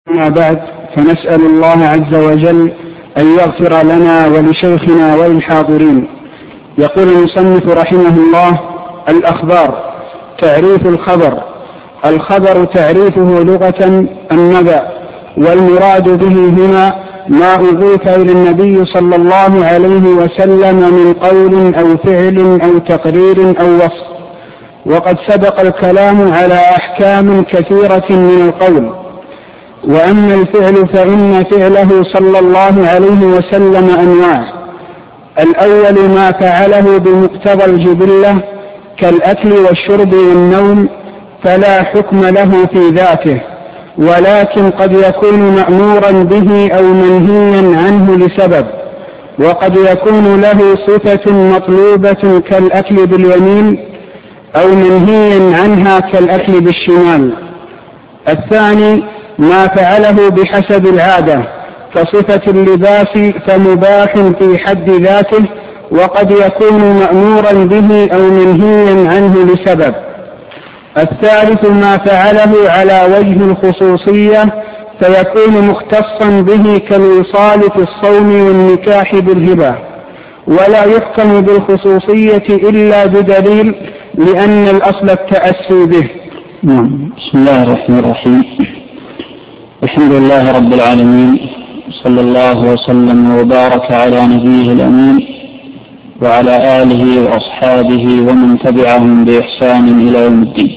أما بعد، فنسأل الله عز وجل أن يغفر لنا ولشيخنا وللحاضرين. يقول المصنف رحمه الله: الأخبار. تعريف الخبر: الخبر تعريفه لغة النبأ، والمراد به هنا ما أضيف إلى النبي صلى الله عليه وسلم من قول أو فعل أو تقرير أو وصف. وقد سبق الكلام على أحكام كثيرة من القول. وأما الفعل فإن فعله صلى الله عليه وسلم أنواع: الأول ما فعله بمقتضى الجبلة كالأكل والشرب والنوم، فلا حكم له في ذاته، ولكن قد يكون مأمورا به أو منهيا عنه لسبب، وقد يكون له صفة مطلوبة كالأكل باليمين، أو منهيا عنها كالأكل بالشمال. الثاني ما فعله بحسب العادة كصفة اللباس، فمباح في حد ذاته، وقد يكون مأمورا به أو منهيا عنه لسبب. الثالث ما فعله على وجه الخصوصية، فيكون مختصا به كالوصال في الصوم والنكاح بالهبة، ولا يحكم بالخصوصية إلا بدليل، لأن الأصل التأسي به. بسم الله الرحمن الرحيم. الحمد لله رب العالمين، صلى الله وسلم وبارك على نبيه الأمين وعلى آله وأصحابه ومن تبعهم بإحسان إلى يوم الدين.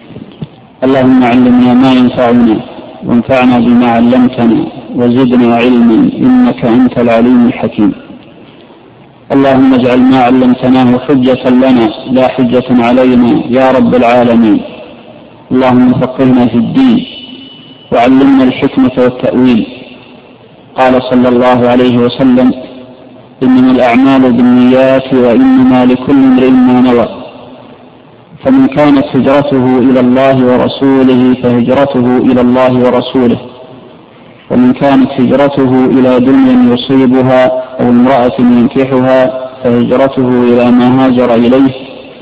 اللهم علمنا ما ينفعنا وانفعنا بما علمتنا وزدنا علما إنك أنت العليم الحكيم. اللهم اجعل ما علمتناه حجة لنا لا حجة علينا يا رب العالمين. اللهم فقهنا في الدين وعلمنا الحكمة والتأويل. قال صلى الله عليه وسلم: إنما الأعمال بالنيات وإنما لكل امرئ ما نوى، فمن كانت هجرته إلى الله ورسوله فهجرته إلى الله ورسوله، ومن كانت هجرته إلى دنيا يصيبها أو امرأة ينكحها فهجرته إلى ما هاجر إليه.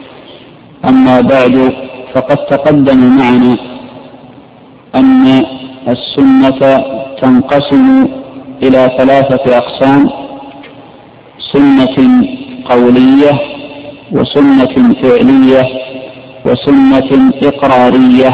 أما بعد، فقد تقدم معنا أن السنة تنقسم إلى 3 أقسام: سنة قولية، وسنة فعلية، وسنة إقرارية.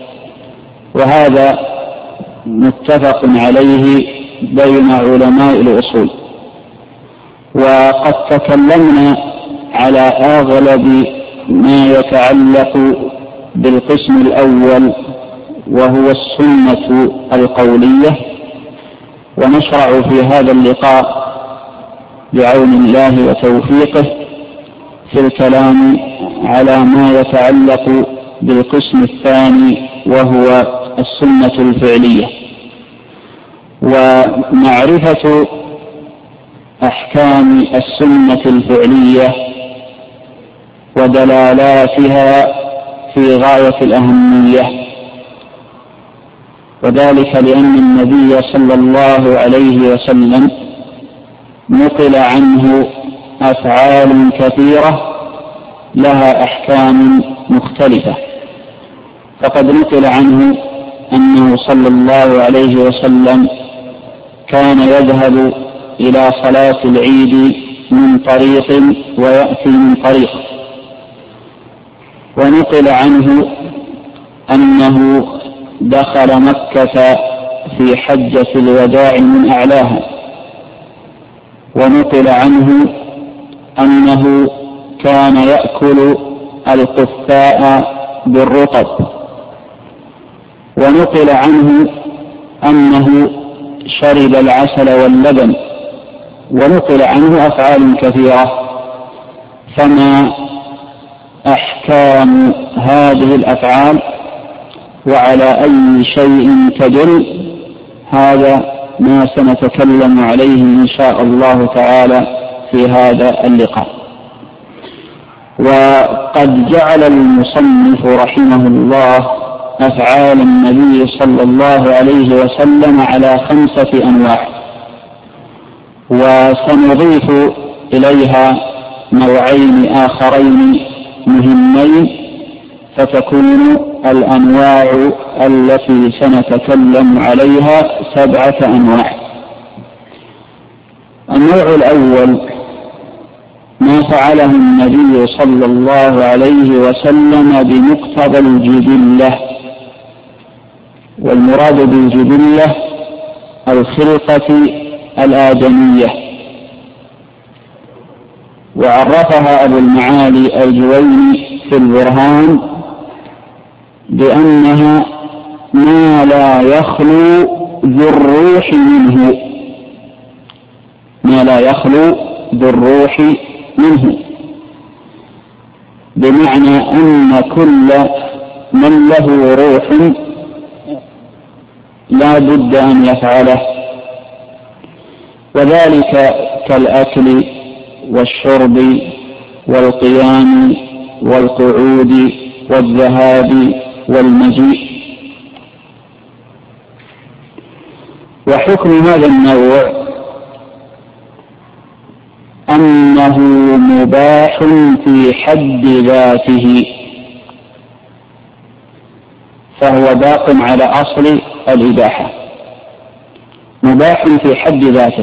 وهذا متفق عليه بين علماء الأصول. وقد تكلمنا على أغلب ما يتعلق بالقسم الأول، وهو السنة القولية، ونشرع في هذا اللقاء بعون الله وتوفيقه في الكلام على ما يتعلق بالقسم الثاني، وهو السنة الفعلية. ومعرفة أحكام السنة الفعلية ودلالاتها في غاية الأهمية، وذلك لأن النبي صلى الله عليه وسلم نقل عنه أفعال كثيرة لها أحكام مختلفة. فقد نقل عنه أنه صلى الله عليه وسلم كان يذهب إلى صلاة العيد من طريق ويأتي من طريق. ونقل عنه أنه دخل مكة في حجة الوداع من أعلاها. ونقل عنه أنه كان يأكل القثاء بالرطب. ونقل عنه أنه شرب العسل واللبن. ونقل عنه أفعال كثيرة. فما أحكام هذه الأفعال وعلى أي شيء تدل؟ هذا ما سنتكلم عليه إن شاء الله تعالى في هذا اللقاء. وقد جعل المصنف رحمه الله أفعال النبي صلى الله عليه وسلم على 5 أنواع، وسنضيف إليها نوعين آخرين مهمين فتكون الأنواع التي سنتكلم عليها 7 أنواع. النوع الأول ما فعله النبي صلى الله عليه وسلم بمقتضى الجبلة، والمراد بالجبلة الخلقة الآدمية، وعرفها أبو المعالي الجويني في البرهان بأنها ما لا يخلو ذو الروح منه، ما لا يخلو ذو الروح منه، بمعنى أن كل من له روح لا بد أن يفعله، وذلك كالأكل والشرب والقيام والقعود والذهاب والمجيء. وحكم هذا النوع أنه مباح في حد ذاته، فهو باق على أصل الإباحة، مباح في حد ذاته،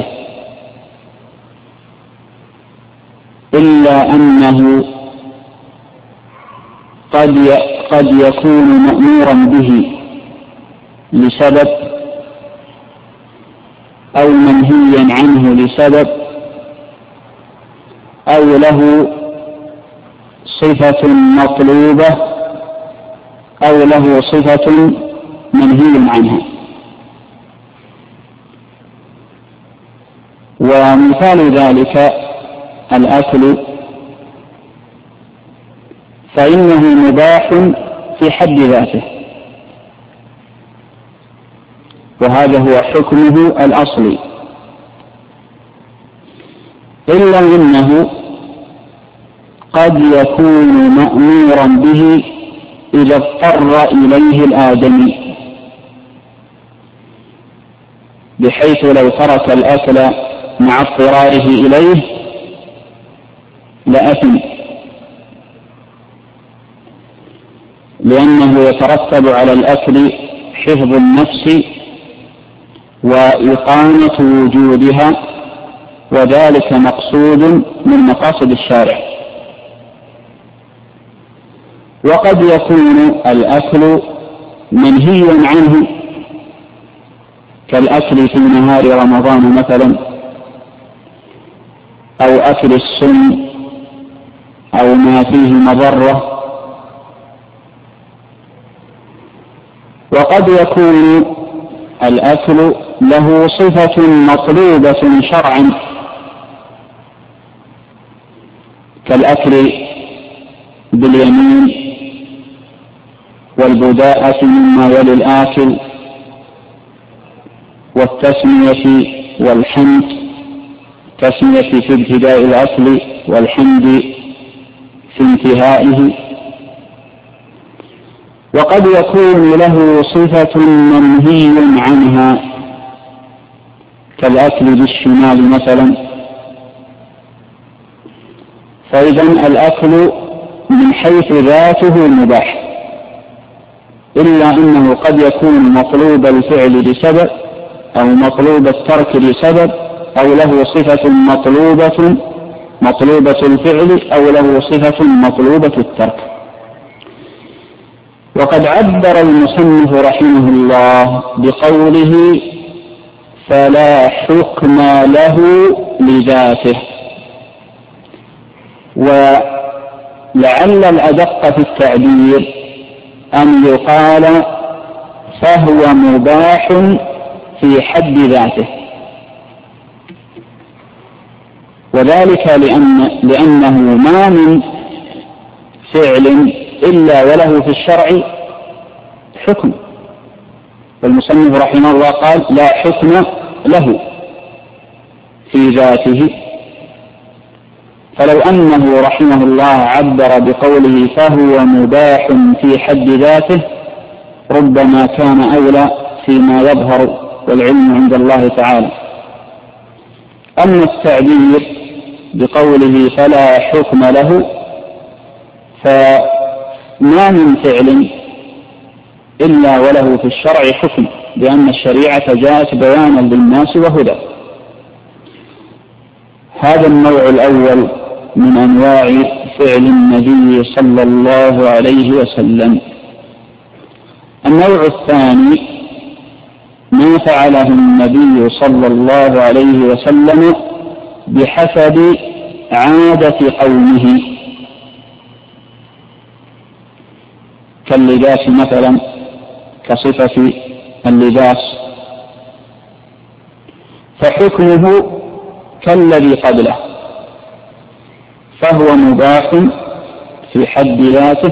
إلا أنه قد يكون مأمورا به لسبب أو منهيا عنه لسبب، أو له صفة مطلوبة أو له صفة منهي عنها. ومثال ذلك الأكل، فإنه مباح في حد ذاته، وهذا هو حكمه الأصلي، إلا أنه قد يكون مأمورا به إذا اضطر إليه الآدمي، بحيث لو ترك الأكل مع اضطراره إليه لأثم، لأنه يترتب على الأكل حفظ النفس وإقامة وجودها، وذلك مقصود من مقاصد الشارع. وقد يكون الأكل منهيا عنه كالأكل في نهار رمضان مثلا، أو أكل السم أو ما فيه مضرة. وقد يكون الأكل له صفة مطلوبة شرعا كالأكل باليمين والبداءة مما يلي الآكل والتسمية والحمد، تسمية في ابتداء الأكل والحمد في انتهائه. وقد يكون له صفة منهي عنها كالأكل بالشمال مثلا. فإذا الأكل من حيث ذاته مباح، إلا أنه قد يكون مطلوب الفعل لسبب أو مطلوب الترك لسبب، أو له صفة مطلوبة الفعل أو له صفة مطلوبة الترك. وقد عبر المصنف رحمه الله بقوله فلا حكم له لذاته، ولعل الأدق في التعبير أن يقال فهو مباح في حد ذاته، وذلك لأنه ما من فعل إلا وله في الشرع حكم، والمصنف رحمه الله قال لا حكم له في ذاته. فلو أنه رحمه الله عبر بقوله فهو مباح في حد ذاته ربما كان أولى فيما يظهر والعلم عند الله تعالى. أما التعبير بقوله فلا حكم له ما من فعل إلا وله في الشرع حكم، لأن الشريعة جاءت بيانا للناس وهدى. هذا النوع الأول من أنواع فعل النبي صلى الله عليه وسلم. النوع الثاني ما فعله النبي صلى الله عليه وسلم بحسب عادة قومه، كاللباس مثلا، كصفة اللباس، فحكمه كالذي قبله، فهو مباح في حد ذاته،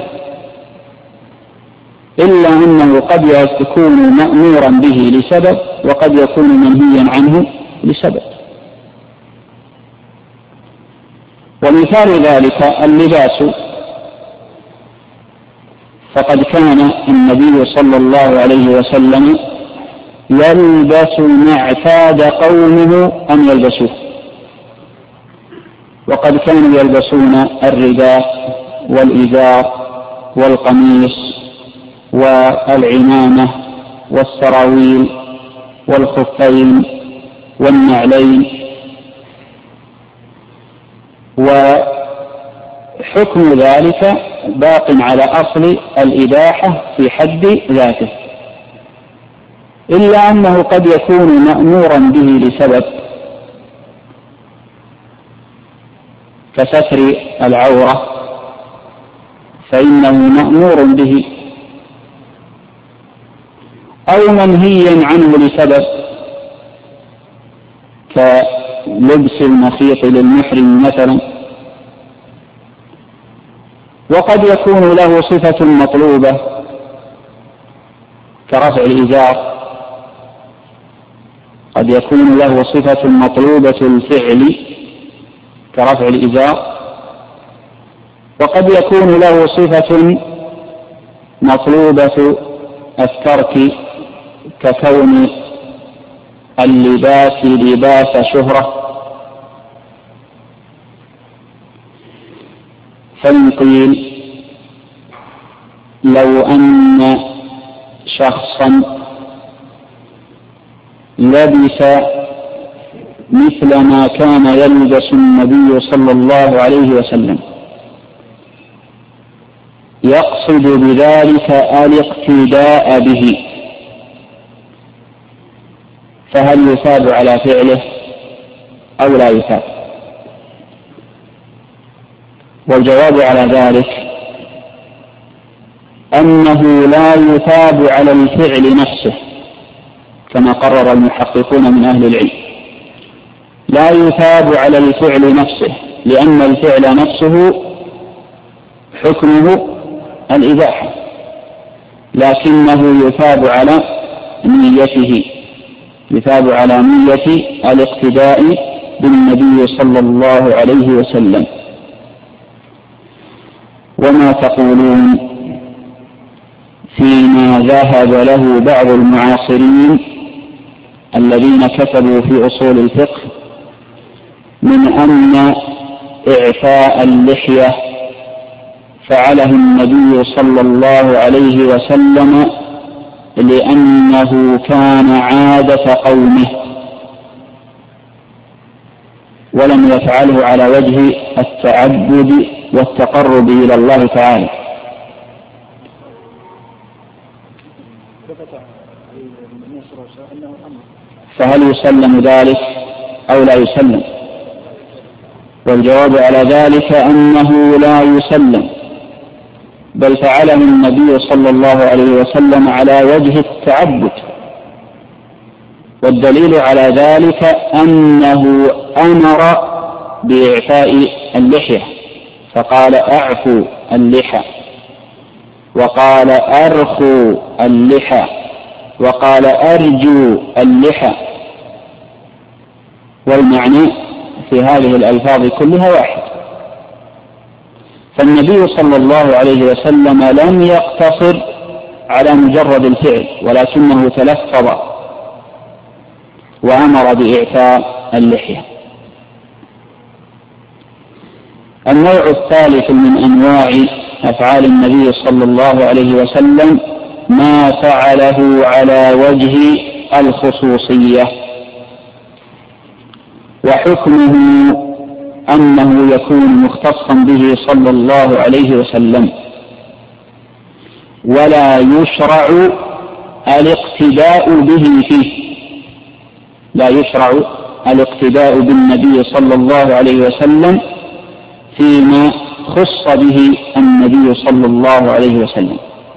إلا أنه قد يكون مأمورا به لسبب، وقد يكون منهيا عنه لسبب. ومثال ذلك اللباس، فقد كان النبي صلى الله عليه وسلم يلبس ما اعتاد قومه أن يلبسوه، وقد كانوا يلبسون الرداء والإزار والقميص والعمامة والسراويل والخفين والنعلين، وحكم ذلك باق على أصل الإباحة في حد ذاته، إلا أنه قد يكون مأمورا به لسبب، كستر العورة فإنه مأمور به، أو منهيا عنه لسبب، كلبس المخيط للمحرم مثلا. وقد يكون له صفة مطلوبة كرفع الإزار، قد يكون له صفة مطلوبة الفعل كرفع الإزار، وقد يكون له صفة مطلوبة الترك ككون اللباس لباس شهرة. فإن قيل لو أن شخصا لبس مثل ما كان يلبس النبي صلى الله عليه وسلم يقصد بذلك الاقتداء به، فهل يثاب على فعله أو لا يثاب؟ والجواب على ذلك أنه لا يثاب على الفعل نفسه، كما قرر المحققون من أهل العلم، لا يثاب على الفعل نفسه، لأن الفعل نفسه حكمه الإباحة، لكنه يثاب على نيته، يثاب على نية الاقتداء بالنبي صلى الله عليه وسلم. وما تقولون فيما ذهب له بعض المعاصرين الذين كتبوا في أصول الفقه من أن إعفاء اللحية فعله النبي صلى الله عليه وسلم لأنه كان عادة قومه، ولم يفعله على وجه التعبد والتقرب إلى الله تعالى. فهل يسلم ذلك أو لا يسلم؟ والجواب على ذلك أنه لا يسلم، بل فعله النبي صلى الله عليه وسلم على وجه التعبد، والدليل على ذلك أنه أمر بإعفاء اللحية، فقال أعفوا اللحى، وقال أرخوا اللحى، وقال أرجوا اللحى، والمعنى في هذه الألفاظ كلها واحد. فالنبي صلى الله عليه وسلم لم يقتصر على مجرد الفعل، ولكنه تلفظ وأمر بإعفاء اللحية. النوع الثالث من أنواع أفعال النبي صلى الله عليه وسلم ما فعله على وجه الخصوصية، وحكمه أنه يكون مختصا به صلى الله عليه وسلم، ولا يشرع الاقتداء به فيه، لا يشرع الاقتداء بالنبي صلى الله عليه وسلم فيما خص به النبي صلى الله عليه وسلم.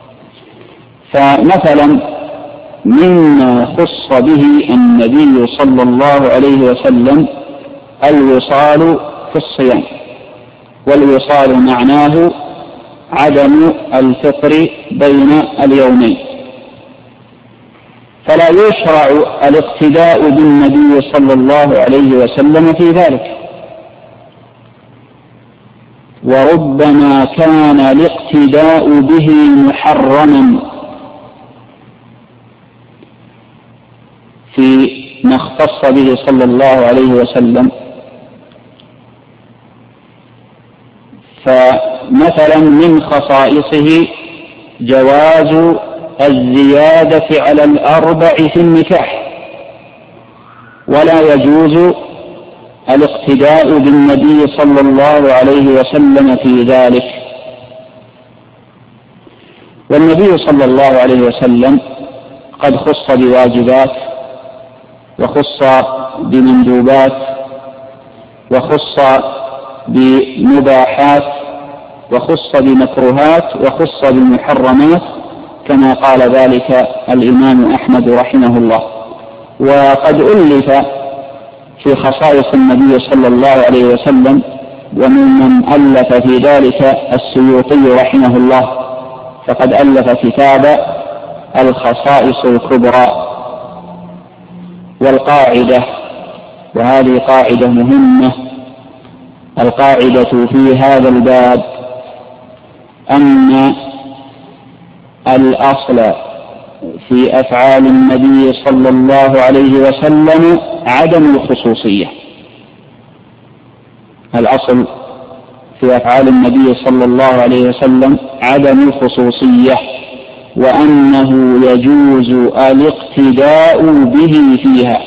فمثلا مما خص به النبي صلى الله عليه وسلم الوصال في الصيام، والوصال معناه عدم الفطر بين اليومين، فلا يشرع الاقتداء بالنبي صلى الله عليه وسلم في ذلك، وربما كان الاقتداء به محرما في ما اختص به صلى الله عليه وسلم. فمثلا من خصائصه جواز الزيادة على الأربع في النكاح، ولا يجوز الاقتداء بالنبي صلى الله عليه وسلم في ذلك. والنبي صلى الله عليه وسلم قد خص بواجبات، وخص بمندوبات، وخص بمباحات، وخص بمكروهات، وخص بمحرمات، كما قال ذلك الإمام أحمد رحمه الله. وقد ألف في خصائص النبي صلى الله عليه وسلم، وممن ألف في ذلك السيوطي رحمه الله، فقد ألف كتاب الخصائص الكبرى. والقاعدة، وهذه قاعدة مهمة، القاعدة في هذا الباب أن الأصل في أفعال النبي صلى الله عليه وسلم عدم الخصوصية. الأصل في أفعال النبي صلى الله عليه وسلم عدم الخصوصية، وأنه يجوز الاقتداء به فيها.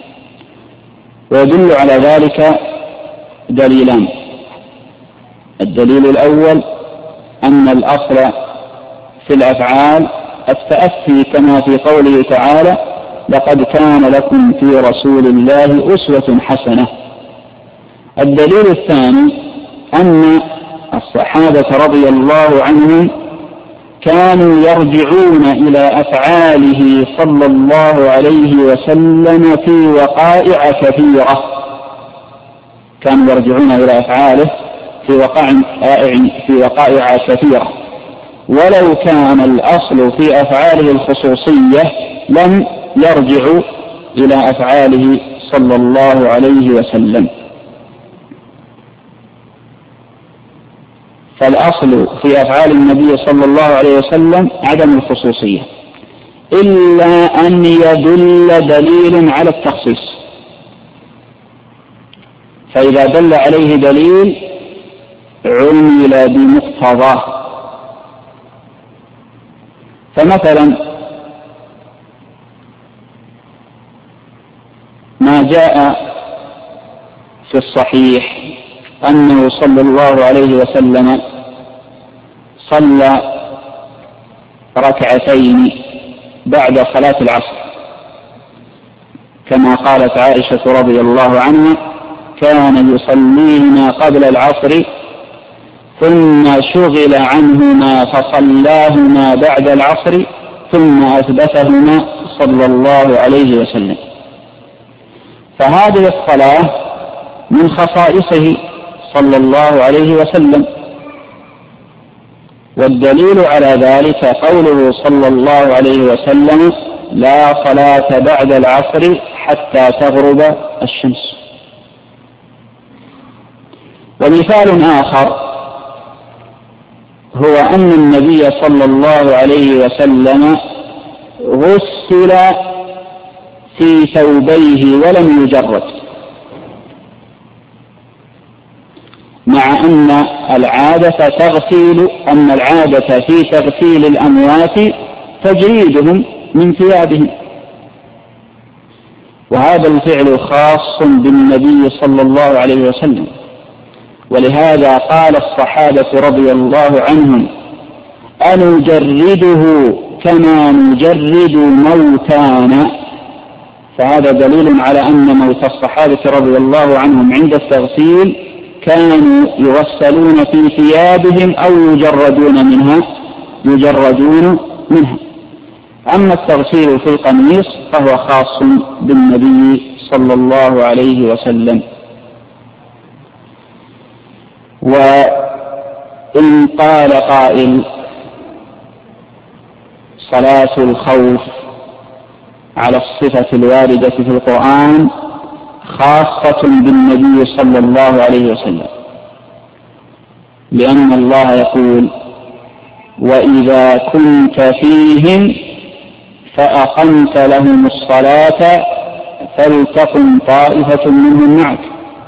ويدل على ذلك دليلان: الدليل الأول أن الأصل في الأفعال التأسي، كما في قوله تعالى: لقد كان لكم في رسول الله أسوة حسنة. الدليل الثاني أن الصحابة رضي الله عنهم كانوا يرجعون إلى أفعاله صلى الله عليه وسلم في وقائع كثيرة، كانوا يرجعون إلى أفعاله في وقائع كثيرة، ولو كان الأصل في أفعاله الخصوصية لم يرجعوا إلى أفعاله صلى الله عليه وسلم. فالأصل في أفعال النبي صلى الله عليه وسلم عدم الخصوصية، إلا أن يدل دليل على التخصيص، فإذا دل عليه دليل عمل بمقتضاه. فمثلا ما جاء في الصحيح أنه صلى الله عليه وسلم صلى ركعتين بعد صلاة العصر، كما قالت عائشة رضي الله عنها: كان يصليهما قبل العصر ثم شغل عنهما فصلاهما بعد العصر ثم أثبتهما صلى الله عليه وسلم. فهذه الصلاة من خصائصه صلى الله عليه وسلم، والدليل على ذلك قوله صلى الله عليه وسلم: لا صلاة بعد العصر حتى تغرب الشمس. ومثال آخر هو أن النبي صلى الله عليه وسلم غسل في ثوبيه ولم يجرد، مع أن العادة في تغسيل الأموات تجريدهم من ثيابهم، وهذا الفعل خاص بالنبي صلى الله عليه وسلم. ولهذا قال الصحابة رضي الله عنهم: أنجرده كما نجرد موتانا. فهذا دليل على أن موت الصحابة رضي الله عنهم عند التغسيل كانوا يغسلون في ثيابهم أو يجردون منها. أما التغسيل في القميص فهو خاص بالنبي صلى الله عليه وسلم. وإن قال قائل: صلاة الخوف على الصفة الواردة في القرآن خاصة بالنبي صلى الله عليه وسلم، لأن الله يقول: وإذا كنت فيهم فأقمت لهم الصلاة فلتقم طائفة منهم معك.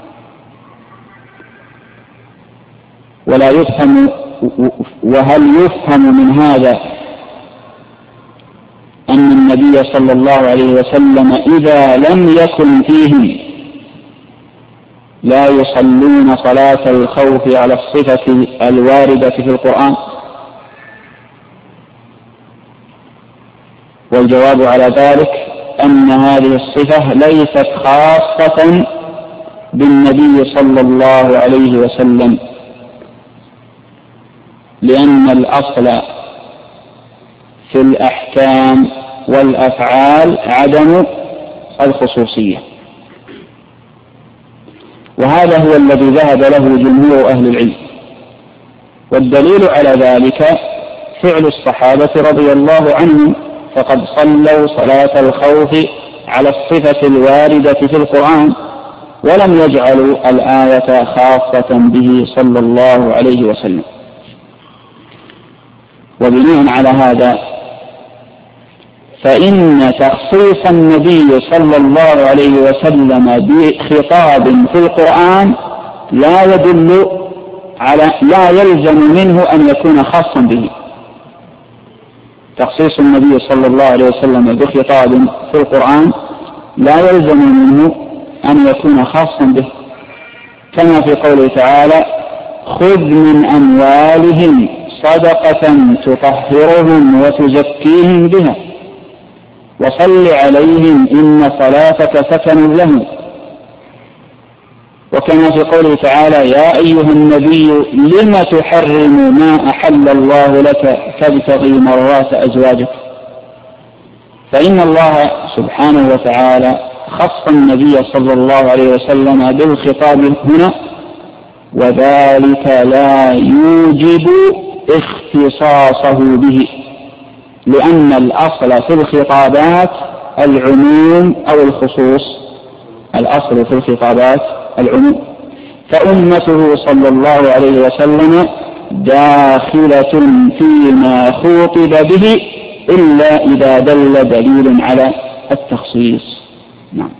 وهل يفهم من هذا أن النبي صلى الله عليه وسلم إذا لم يكن فيهم لا يصلون صلاة الخوف على الصفة الواردة في القرآن؟ والجواب على ذلك أن هذه الصفة ليست خاصة بالنبي صلى الله عليه وسلم، لأن الأصل في الأحكام والأفعال عدم الخصوصية، وهذا هو الذي ذهب له جمهور أهل العلم. والدليل على ذلك فعل الصحابة رضي الله عنهم، فقد صلوا صلاة الخوف على الصفة الواردة في القرآن ولم يجعلوا الآية خاصة به صلى الله عليه وسلم. وبناء على هذا فإن تخصيص النبي صلى الله عليه وسلم بخطاب في القرآن لا يلزم منه أن يكون خاصا به. تخصيص النبي صلى الله عليه وسلم بخطاب في القرآن لا يلزم منه أن يكون خاصا به، كما في قوله تعالى: خذ من أموالهم صدقة تطهرهم وتزكيهم بها وصل عليهم إن صلاتك سكن لهم. وكما في قوله تعالى: يا أيها النبي لم تحرم ما أحل الله لك تبتغي مرات أزواجك. فإن الله سبحانه وتعالى خص النبي صلى الله عليه وسلم بالخطاب هنا، وذلك لا يوجب اختصاصه به، لأن الأصل في الخطابات العموم أو الخصوص. الأصل في الخطابات العموم، فأمته صلى الله عليه وسلم داخلة فيما خوطب به إلا إذا دل دليل على التخصيص. نعم.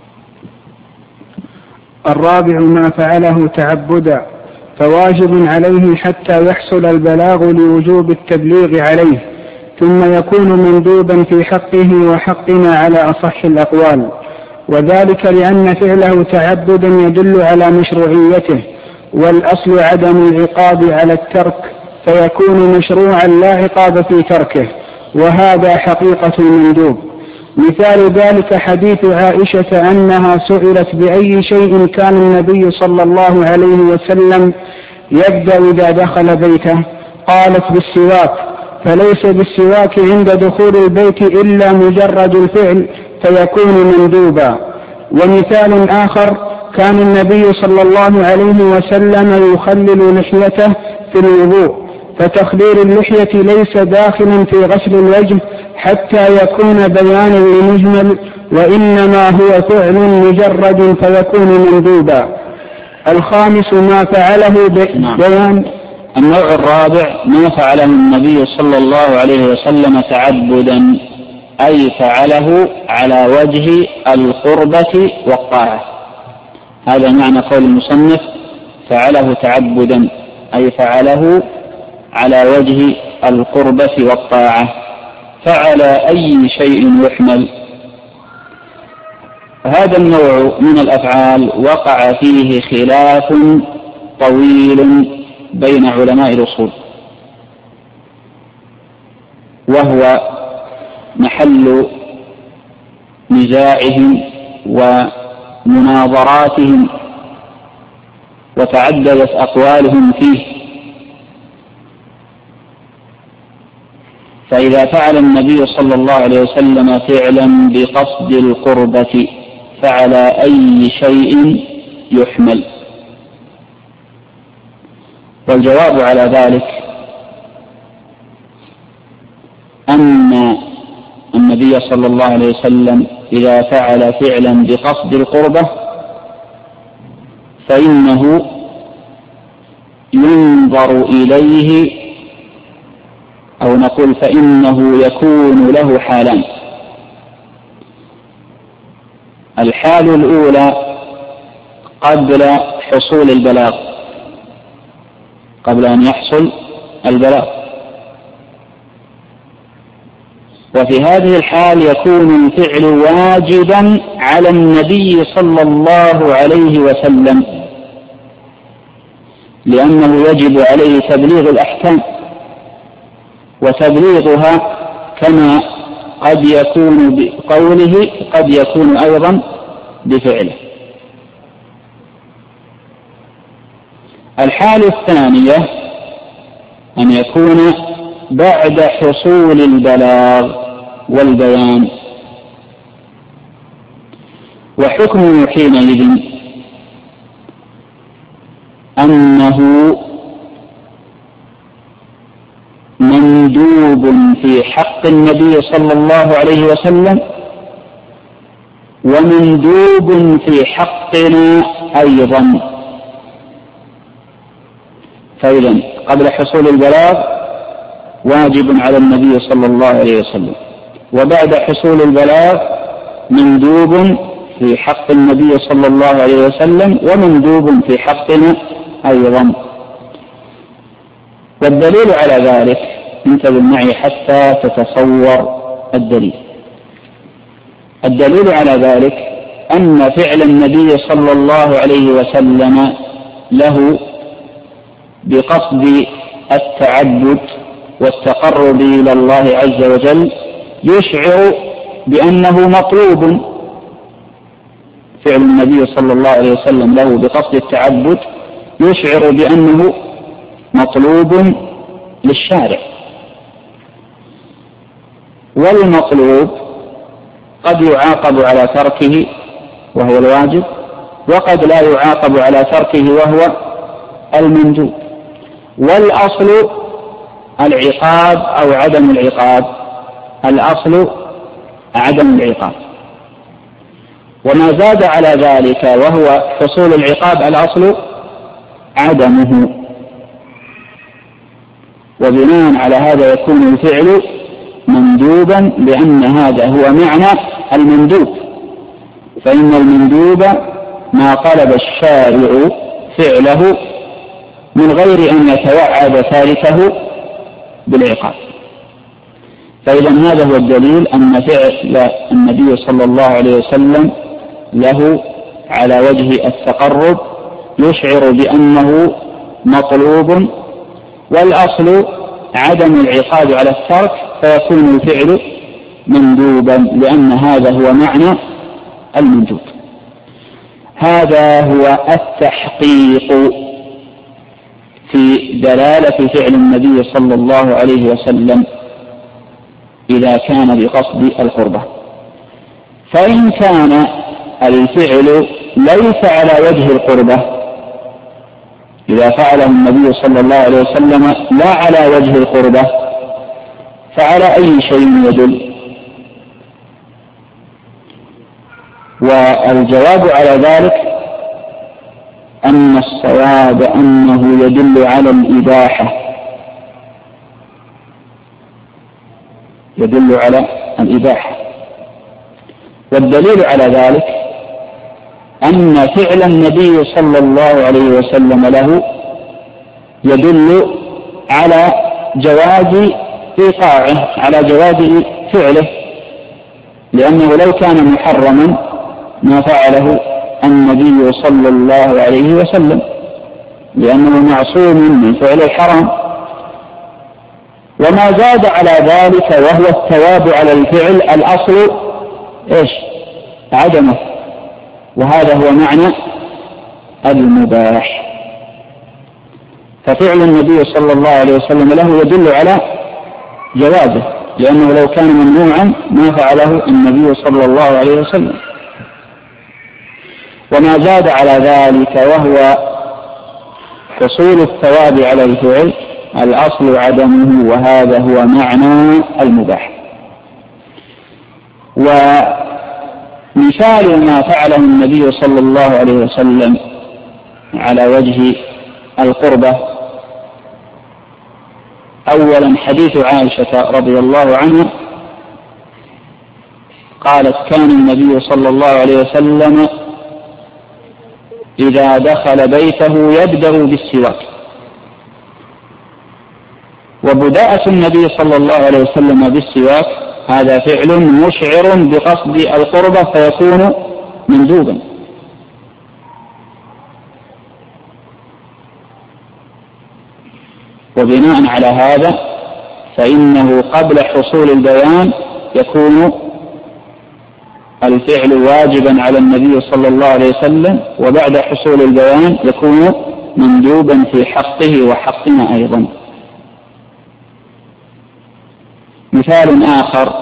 الرابع ما فعله تعبدا، فواجب عليه حتى يحصل البلاغ لوجوب التبليغ عليه، ثم يكون مندوبا في حقه وحقنا على أصح الأقوال، وذلك لأن فعله تعبدا يدل على مشروعيته، والأصل عدم العقاب على الترك، فيكون مشروعا لا عقاب في تركه، وهذا حقيقة المندوب. مثال ذلك حديث عائشة أنها سئلت بأي شيء كان النبي صلى الله عليه وسلم يبدأ إذا دخل بيته، قالت: بالسواك، فليس بالسواك عند دخول البيت إلا مجرد الفعل فيكون مندوبا. ومثال آخر كان النبي صلى الله عليه وسلم يخلل لحيته في الوضوء، فتخليل اللحية ليس داخلا في غسل الوجه حتى يكون بيانا لمجمل، وإنما هو فعل مجرد فيكون مندوبا. الخامس ما فعله بيان. النوع الرابع ما فعله النبي صلى الله عليه وسلم تعبدا، أي فعله على وجه القربة والطاعة. هذا معنى قول المصنف: فعله تعبدا أي فعله على وجه القربة والطاعة، فعلى أي شيء يحمل. هذا النوع من الأفعال وقع فيه خلاف طويل بين علماء الأصول، وهو محل نزاعهم ومناظراتهم، وتعددت أقوالهم فيه. فإذا فعل النبي صلى الله عليه وسلم فعلا بقصد القربة فعلى أي شيء يحمل؟ والجواب على ذلك أن النبي صلى الله عليه وسلم إذا فعل فعلا بقصد القربة فإنه ينظر إليه، أو نقول فإنه يكون له حالان. الحال الأولى قبل حصول البلاغ، قبل أن يحصل البلاغ، وفي هذه الحال يكون الفعل واجبا على النبي صلى الله عليه وسلم، لأنه يجب عليه تبليغ الأحكام، وتبليغها كما قد يكون بقوله قد يكون أيضا بفعله. الحالة الثانية أن يكون بعد حصول البلاغ والبيان، وحكمه حينئذ أنه مندوب في حق النبي صلى الله عليه وسلم، ومندوب في حقنا أيضا. فإذا قبل حصول البلاغ واجب على النبي صلى الله عليه وسلم، وبعد حصول البلاغ مندوب في حق النبي صلى الله عليه وسلم، ومندوب في حقنا أيضا. والدليل على ذلك، انتبه معي حتى تتصور الدليل. الدليل على ذلك أن فعل النبي صلى الله عليه وسلم له بقصد التعبد والتقرب إلى الله عز وجل يشعر بأنه مطلوب. فعل النبي صلى الله عليه وسلم له بقصد التعبد يشعر بأنه مطلوب للشارع، والمطلوب قد يعاقب على تركه وهو الواجب، وقد لا يعاقب على تركه وهو المندوب. والأصل العقاب أو عدم العقاب، الأصل عدم العقاب، وما زاد على ذلك وهو حصول العقاب الأصل عدمه. وبناء على هذا يكون الفعل مندوبا، لأن هذا هو معنى المندوب. فإن المندوب ما طلب الشارع فعله من غير أن يتوعد تاركه بالعقاب. فإذا هذا هو الدليل أن فعل النبي صلى الله عليه وسلم له على وجه التقرب يشعر بأنه مطلوب، والأصل عدم العقاب على الترك، فيكون الفعل مندوبا، لأن هذا هو معنى المندوب. هذا هو التحقيق في دلالة فعل النبي صلى الله عليه وسلم إذا كان بقصد القربة. فإن كان الفعل ليس على وجه القربة، إذا فعله النبي صلى الله عليه وسلم لا على وجه القربة، فعلى أي شيء يدل؟ والجواب على ذلك أن الصواب أنه يدل على الإباحة، يدل على الإباحة. والدليل على ذلك أن فعل النبي صلى الله عليه وسلم له يدل على جواز إيقاعه، على جواز فعله، لأنه لو كان محرما ما فعله النبي صلى الله عليه وسلم، لأنه معصوم من فعل الحرام. وما زاد على ذلك وهو الثواب على الفعل الأصل إيش؟ عدمه، وهذا هو معنى المباح. ففعل النبي صلى الله عليه وسلم له يدل على جوازه، لأنه لو كان ممنوعا ما فعله النبي صلى الله عليه وسلم. وما زاد على ذلك وهو حصول الثواب على الفعل الأصل عدمه، وهذا هو معنى المباح. ومثال ما فعله النبي صلى الله عليه وسلم على وجه القربة: أولا حديث عائشة رضي الله عنها قالت: كان النبي صلى الله عليه وسلم إذا دخل بيته يبدأ بالسواك. وبداءة النبي صلى الله عليه وسلم بالسواك هذا فعل مشعر بقصد القربة فيكون مندوبا. وبناء على هذا فإنه قبل حصول البيان يكون الفعل واجبا على النبي صلى الله عليه وسلم، وبعد حصول البيان يكون مندوبا في حقه وحقنا أيضا. مثال آخر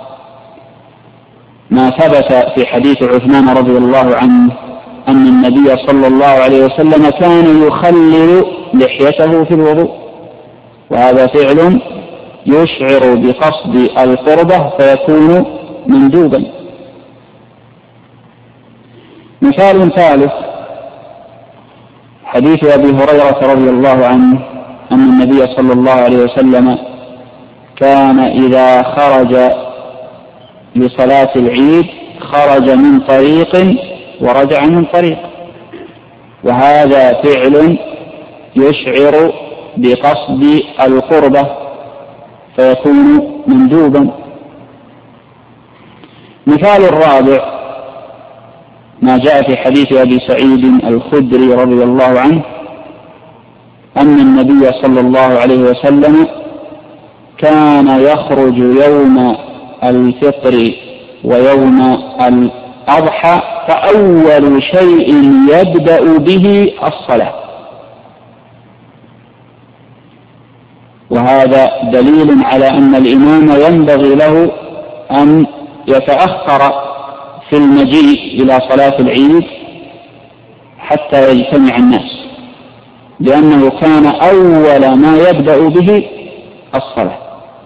ما ثبت في حديث عثمان رضي الله عنه أن النبي صلى الله عليه وسلم كان يخلل لحيته في الوضوء، وهذا فعل يشعر بقصد القربة فيكون مندوبا. مثال ثالث حديث أبي هريرة رضي الله عنه أن النبي صلى الله عليه وسلم كان إذا خرج لصلاة العيد خرج من طريق ورجع من طريق، وهذا فعل يشعر بقصد القربة فيكون مندوبا. مثال الرابع ما جاء في حديث أبي سعيد الخدري رضي الله عنه أن النبي صلى الله عليه وسلم كان يخرج يوم الفطر ويوم الأضحى فأول شيء يبدأ به الصلاة، وهذا دليل على أن الإمام ينبغي له أن يتأخر في المجيء إلى صلاة العيد حتى يجتمع الناس، لأنه كان أول ما يبدأ به الصلاة،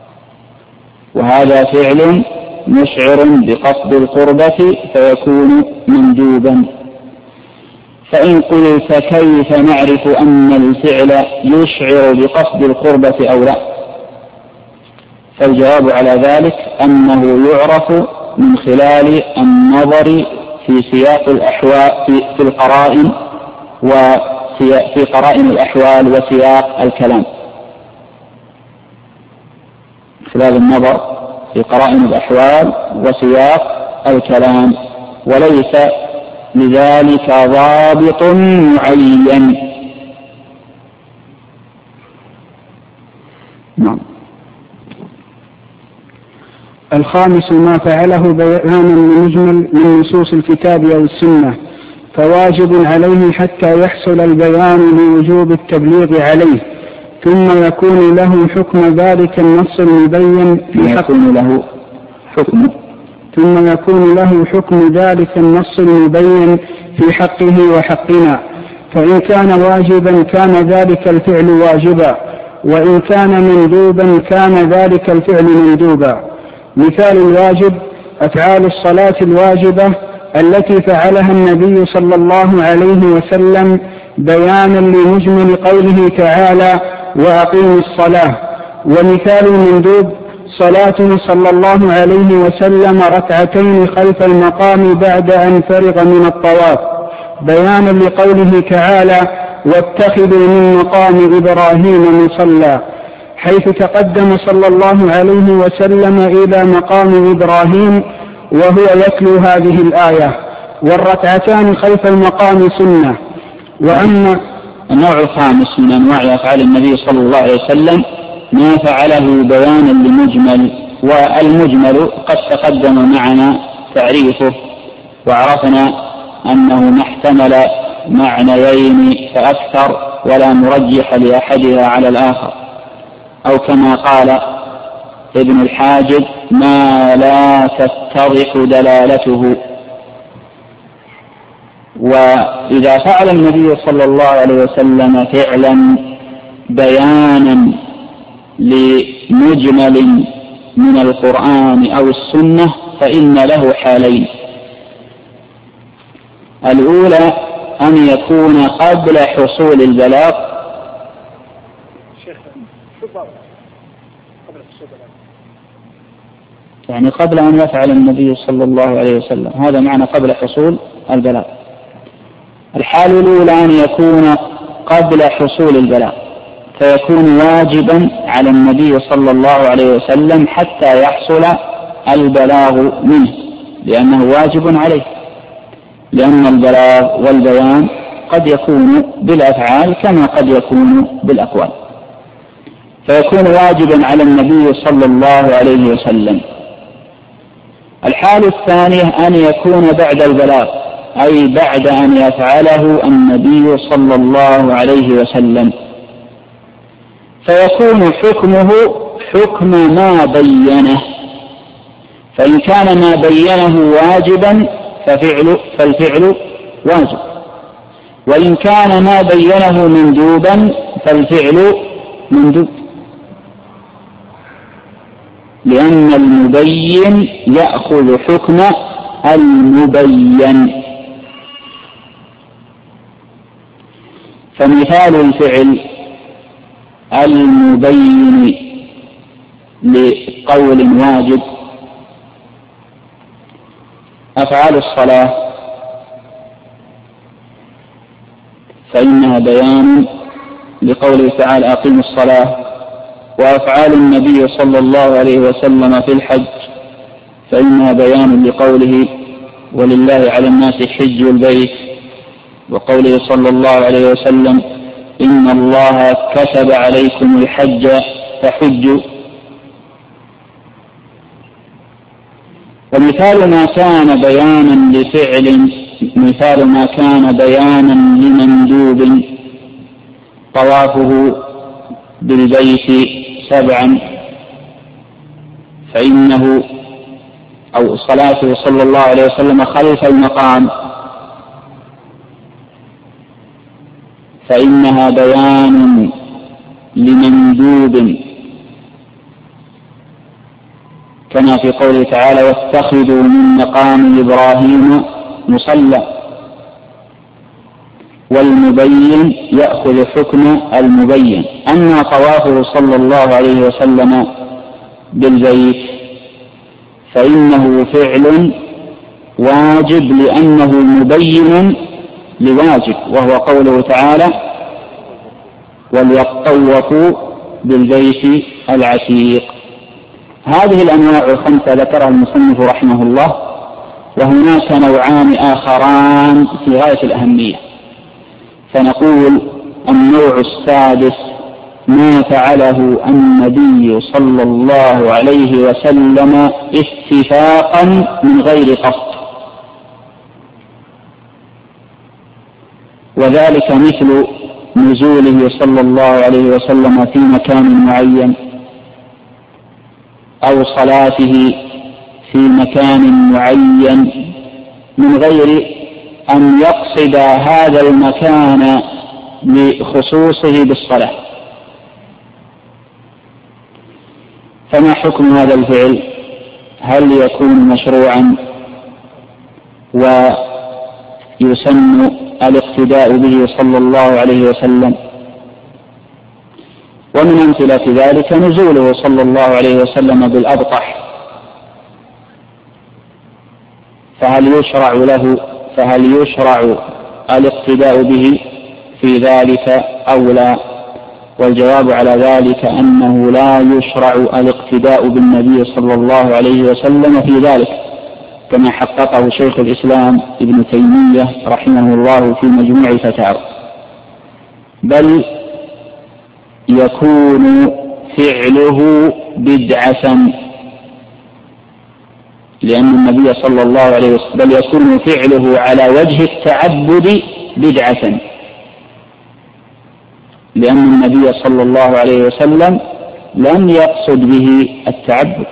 وهذا فعل مشعر بقصد القربة فيكون مندوبا. فإن قلت كيف نعرف أن الفعل يشعر بقصد القربة أو لا؟ فالجواب على ذلك أنه يعرف من خلال النظر في سياق الأحوال في القرائن وفي قرائن الأحوال وسياق الكلام، خلال النظر في قرائن الأحوال وسياق الكلام، وليس لذلك ضابط معين. نعم. الخامس ما فعله بيانا لمجمل من نصوص الكتاب أو السنة فواجب عليه حتى يحصل البيان لوجوب التبليغ عليه، ثم يكون له حكم ذلك النص المبين في حقه ثم يكون له حكم ذلك النص المبين في حقه وحقنا. فإن كان واجبا كان ذلك الفعل واجبا، وإن كان مندوبا كان ذلك الفعل مندوبا. مثال الواجب أفعال الصلاة الواجبة التي فعلها النبي صلى الله عليه وسلم بيانا لمجمل قوله تعالى وأقيموا الصلاة. ومثال المندوب صلاته صلى الله عليه وسلم ركعتين خلف المقام بعد أن فرغ من الطواف، بيانا لقوله تعالى واتخذوا من مقام إبراهيم مصلى، حيث تقدم صلى الله عليه وسلم إلى مقام إبراهيم وهو يتلو هذه الآية، والركعتان خلف المقام سنة. وأما النوع الخامس من أنواع أفعال النبي صلى الله عليه وسلم ما فعله بيانا لمجمل، والمجمل قد تقدم معنا تعريفه وعرفنا أنه ما احتمل معنيين فأكثر ولا مرجح لأحدها على الآخر، أو كما قال ابن الحاجب ما لا تتضح دلالته. وإذا فعل النبي صلى الله عليه وسلم فعلا بيانا لمجمل من القرآن أو السنة فإن له حالين: الأولى أن يكون قبل حصول البلاغ، يعني قبل أن يفعل النبي صلى الله عليه وسلم، هذا معنى قبل حصول البلاغ. الحالة الأولى أن يكون قبل حصول البلاغ فيكون واجبا على النبي صلى الله عليه وسلم حتى يحصل البلاغ منه، لأنه واجب عليه، لأن البلاغ والبيان قد يكون بالأفعال كما قد يكون بالأقوال، فيكون واجبا على النبي صلى الله عليه وسلم. الحالة الثانية أن يكون بعد البلاغ، أي بعد أن يفعله النبي صلى الله عليه وسلم، فيكون حكمه حكم ما بينه، فإن كان ما بينه واجبا فالفعل واجب، وإن كان ما بينه مندوبا فالفعل مندوب، لأن المبين يأخذ حكم المبين. فمثال الفعل المبين لقول واجب أفعال الصلاة، فإنها بيان لقوله تعالى أقيموا الصلاة، وأفعال النبي صلى الله عليه وسلم في الحج فإنها بيان لقوله ولله على الناس حج البيت، وقوله صلى الله عليه وسلم إن الله كتب عليكم الحج فحجوا. ومثال ما كان بيانا لفعل، مثال ما كان بيانا لمندوب طوافه بالبيت 7، فإنه أو صلاته صلى الله عليه وسلم خلف المقام فإنها بيان لمندوب، كما في قوله تعالى واتخذوا من مقام إبراهيم مصلى. والمبين يأخذ حكم المبين. أما طوافه صلى الله عليه وسلم بالبيت فإنه فعل واجب لأنه مبين لواجب، وهو قوله تعالى وليطوفوا بالبيت العتيق. هذه الأنواع الخمسة ذكرها المصنف رحمه الله، وهناك نوعان آخران في غاية الأهمية. فنقول النوع السادس ما فعله النبي صلى الله عليه وسلم اتفاقا من غير قصد، وذلك مثل نزوله صلى الله عليه وسلم في مكان معين، أو صلاته في مكان معين من غير أن يقصد هذا المكان لخصوصه بالصلاة. فما حكم هذا الفعل؟ هل يكون مشروعا ويسن الاقتداء به صلى الله عليه وسلم؟ ومن أمثلة ذلك نزوله صلى الله عليه وسلم بالأبطح، فهل يشرع الاقتداء به في ذلك أو لا؟ والجواب على ذلك أنه لا يشرع الاقتداء بالنبي صلى الله عليه وسلم في ذلك، كما حققه شيخ الإسلام ابن تيمية رحمه الله في مجموع الفتاوى، بل يكون فعله بدعة، لأن النبي صلى الله عليه وسلم بل يكون فعله على وجه التعبد بدعة، لأن النبي صلى الله عليه وسلم لم يقصد به التعبد.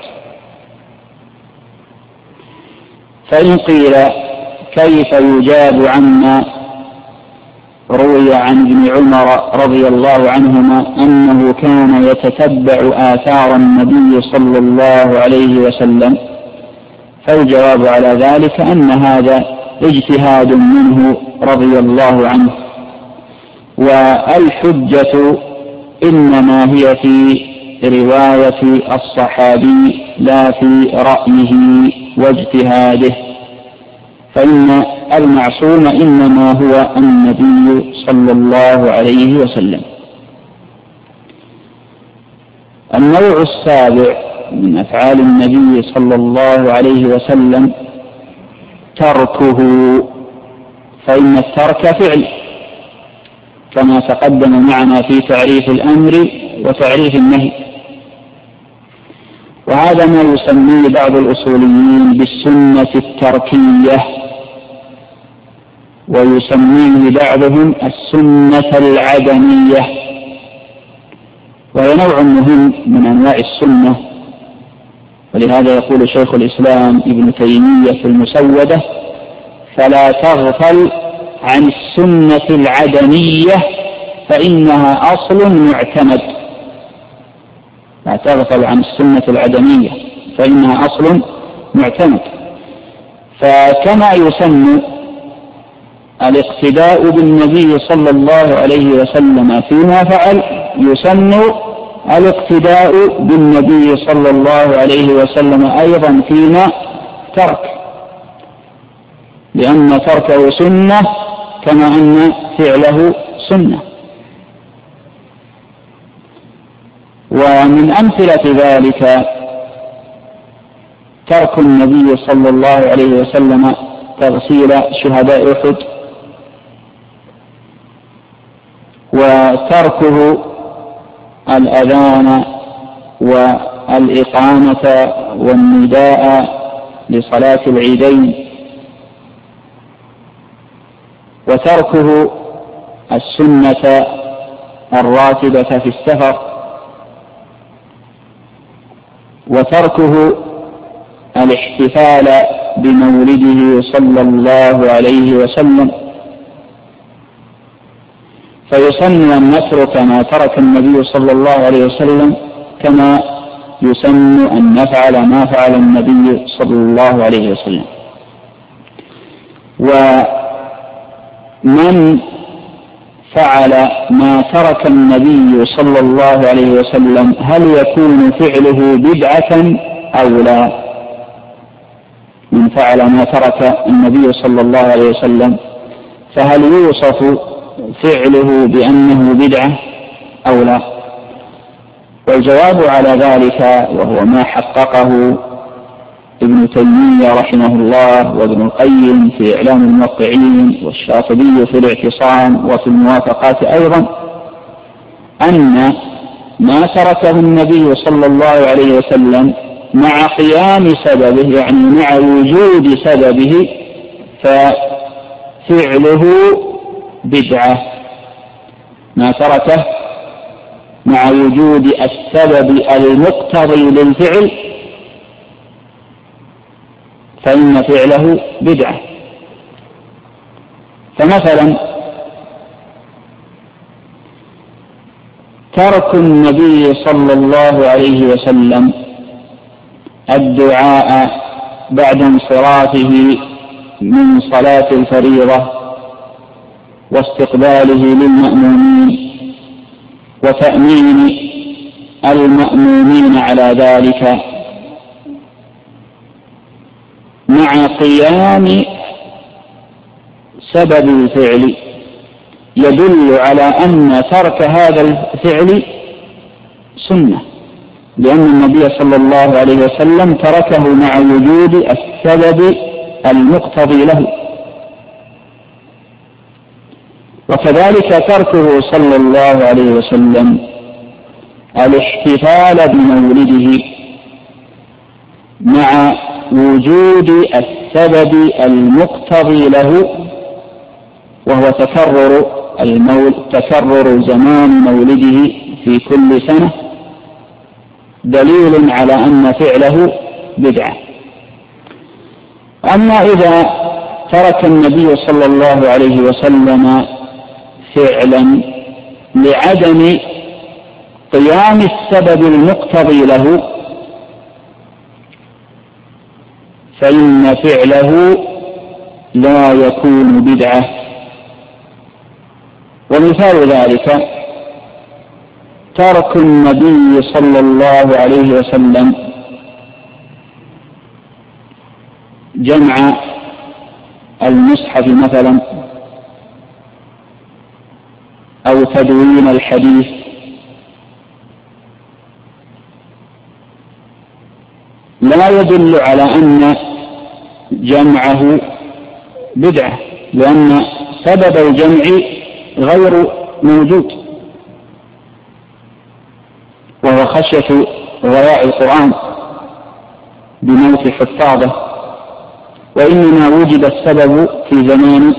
فإن قيل كيف يجاب عما روي عن ابن عمر رضي الله عنهما أنه كان يتتبع آثار النبي صلى الله عليه وسلم؟ فالجواب على ذلك أن هذا اجتهاد منه رضي الله عنه، والحجة إنما هي في رواية الصحابي لا في رأيه واجتهاده، فإن المعصوم إنما هو النبي صلى الله عليه وسلم. النوع السابع من أفعال النبي صلى الله عليه وسلم تركه، فإن الترك فعل كما تقدم معنا في تعريف الأمر وتعريف النهي، وهذا ما يسميه بعض الأصوليين بالسنة التركية، ويسميه بعضهم السنة العدمية، وهي نوع مهم من أنواع السنة. ولهذا يقول شيخ الإسلام ابن تيمية في المسودة: فلا تغفل عن السنة العدمية فإنها أصل معتمد. لا تغفل عن السنة العدمية فإنها أصل معتمد. فكما يسن الاقتداء بالنبي صلى الله عليه وسلم فيما فعل، يسن الاقتداء بالنبي صلى الله عليه وسلم أيضا فيما ترك، لأن تركه سنة كما أن فعله سنة. ومن أمثلة ذلك ترك النبي صلى الله عليه وسلم تغسيل شهداء أحد، وتركه الأذان والإقامة والنداء لصلاة العيدين، وتركه السنة الراتبة في السفر، وتركه الاحتفال بمولده صلى الله عليه وسلم. فيسن أن نترك ما ترك النبي صلى الله عليه وسلم كما يسن أن نفعل ما فعل النبي صلى الله عليه وسلم. ومن فعل ما ترك النبي صلى الله عليه وسلم هل يكون فعله بدعة أو لا؟ من فعل ما ترك النبي صلى الله عليه وسلم فهل يوصف فعله بأنه بدعة أو لا؟ والجواب على ذلك، وهو ما حققه ابن تيمية رحمه الله وابن القيم في إعلام الموقعين والشاطبي في الاعتصام وفي الموافقات أيضا، أن ما تركه النبي صلى الله عليه وسلم مع قيام سببه، يعني مع وجود سببه، ففعله بدعة. ما تركه مع وجود السبب المقتضي للفعل فإن فعله بدعة. فمثلا ترك النبي صلى الله عليه وسلم الدعاء بعد انصرافه من صلاة الفريضة واستقباله للمأمومين وتأمين المأمومين على ذلك مع قيام سبب الفعل يدل على أن ترك هذا الفعل سنة، لأن النبي صلى الله عليه وسلم تركه مع وجود السبب المقتضي له. وكذلك تركه صلى الله عليه وسلم الاحتفال بمولده مع وجود السبب المقتضي له، وهو تكرر زمان مولده في كل سنة، دليل على أن فعله بدعة. أما إذا ترك النبي صلى الله عليه وسلم فعلا لعدم قيام السبب المقتضي له فإن فعله لا يكون بدعة. ومثال ذلك ترك النبي صلى الله عليه وسلم جمع المصحف مثلا أو تدوين الحديث لا يدل على أن جمعه بدعة، لأن سبب الجمع غير موجود، وهو خشية ضياع القرآن بموت حفاظه، وإنما وجد السبب في زمان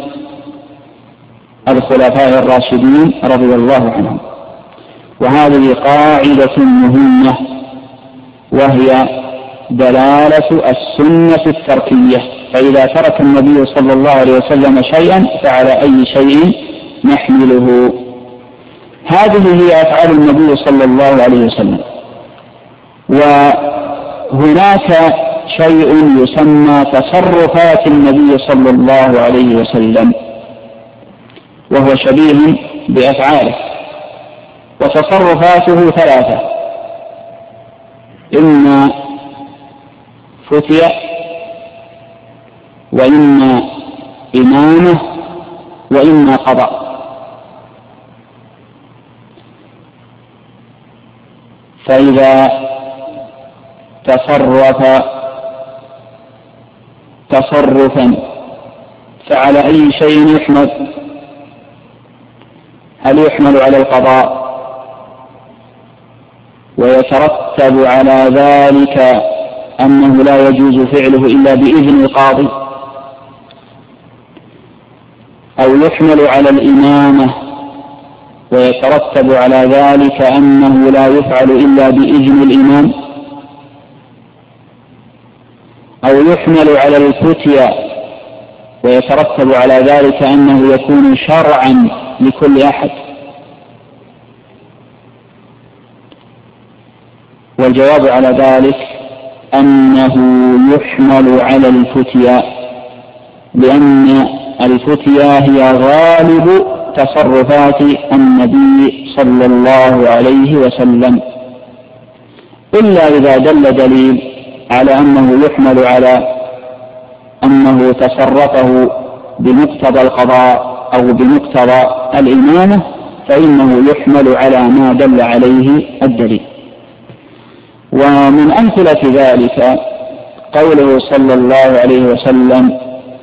الخلفاء الراشدين رضي الله عنهم. وهذه قاعدة مهمة، وهي دلالة السنة التركية، فإذا ترك النبي صلى الله عليه وسلم شيئا فعلى أي شيء نحمله. هذه هي أفعال النبي صلى الله عليه وسلم. وهناك شيء يسمى تصرفات النبي صلى الله عليه وسلم، وهو شبيه بأفعاله، وتصرفاته ثلاثة: إما فتية، وإما إمامة، وإما قضاء. فإذا تصرف تصرفا فعلى أي شيء يحمل؟ هل يحمل على القضاء ويترتب على ذلك أنه لا يجوز فعله إلا بإذن القاضي، أو يحمل على الإمامة ويترتب على ذلك أنه لا يفعل إلا بإذن الإمام، أو يحمل على الفتية ويترتب على ذلك أنه يكون شرعا لكل أحد؟ والجواب على ذلك أنه يحمل على الفتية، لأن الفتية هي غالب تصرفات النبي صلى الله عليه وسلم، إلا إذا دل دليل على أنه يحمل على أنه تصرفه بمقتضى القضاء أو بمقتضى الإمامة، فإنه يحمل على ما دل عليه الدليل. ومن أمثلة ذلك قوله صلى الله عليه وسلم: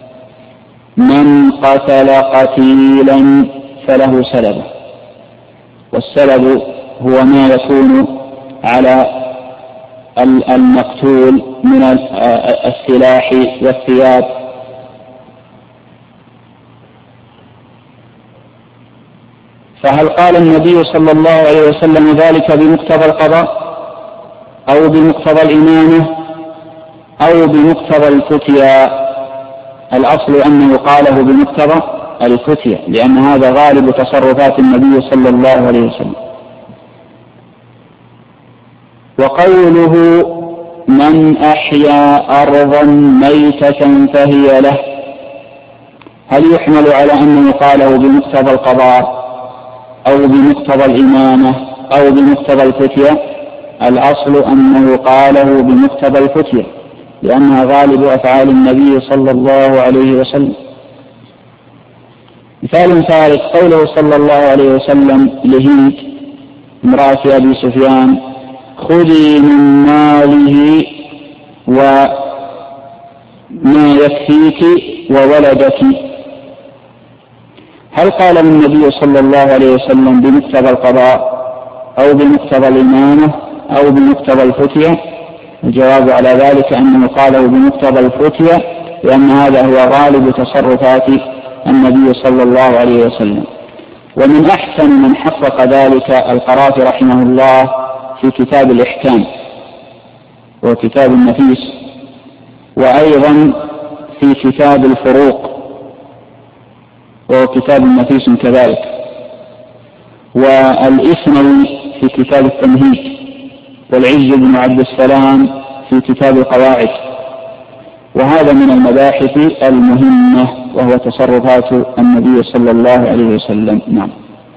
من قتل قتيلا فله سلبه. والسلب هو ما يكون على المقتول من السلاح والثياب. فهل قال النبي صلى الله عليه وسلم ذلك بمقتضى القضاء أو بمقتضى الإمامة أو بمقتضى الفتية؟ الأصل أنه قاله بمقتضى الفتية، لأن هذا غالب تصرفات النبي صلى الله عليه وسلم. وقوله: من أحيا أرضا ميتة فهي له، هل يحمل على أنه قاله بمقتضى القضاء أو بمقتضى الإمامة أو بمقتضى الفتية؟ الأصل أنه قاله بمقتضى الفتية، لأنها غالب أفعال النبي صلى الله عليه وسلم. مثال ثالث قوله صلى الله عليه وسلم لهند امرأة أبي سفيان: خذي من ماله وما يكفيك وولدك. هل قال النبي صلى الله عليه وسلم بمقتضى القضاء أو بمقتضى الإمامة أو بمقتضى الفتية؟ الجواب على ذلك أنه قاله بمقتضى الفتية، لأن هذا هو غالب تصرفات النبي صلى الله عليه وسلم. ومن أحسن من حقق ذلك القرافي رحمه الله في كتاب الإحكام وكتاب النفيس، وأيضا في كتاب الفروق وهو كتاب النفيس كذلك، والإثنوي في كتاب التمهيد، والعز بن عبد السلام في كتاب القواعد. وهذا من المباحث المهمة وهو تصرفات النبي صلى الله عليه وسلم. نعم.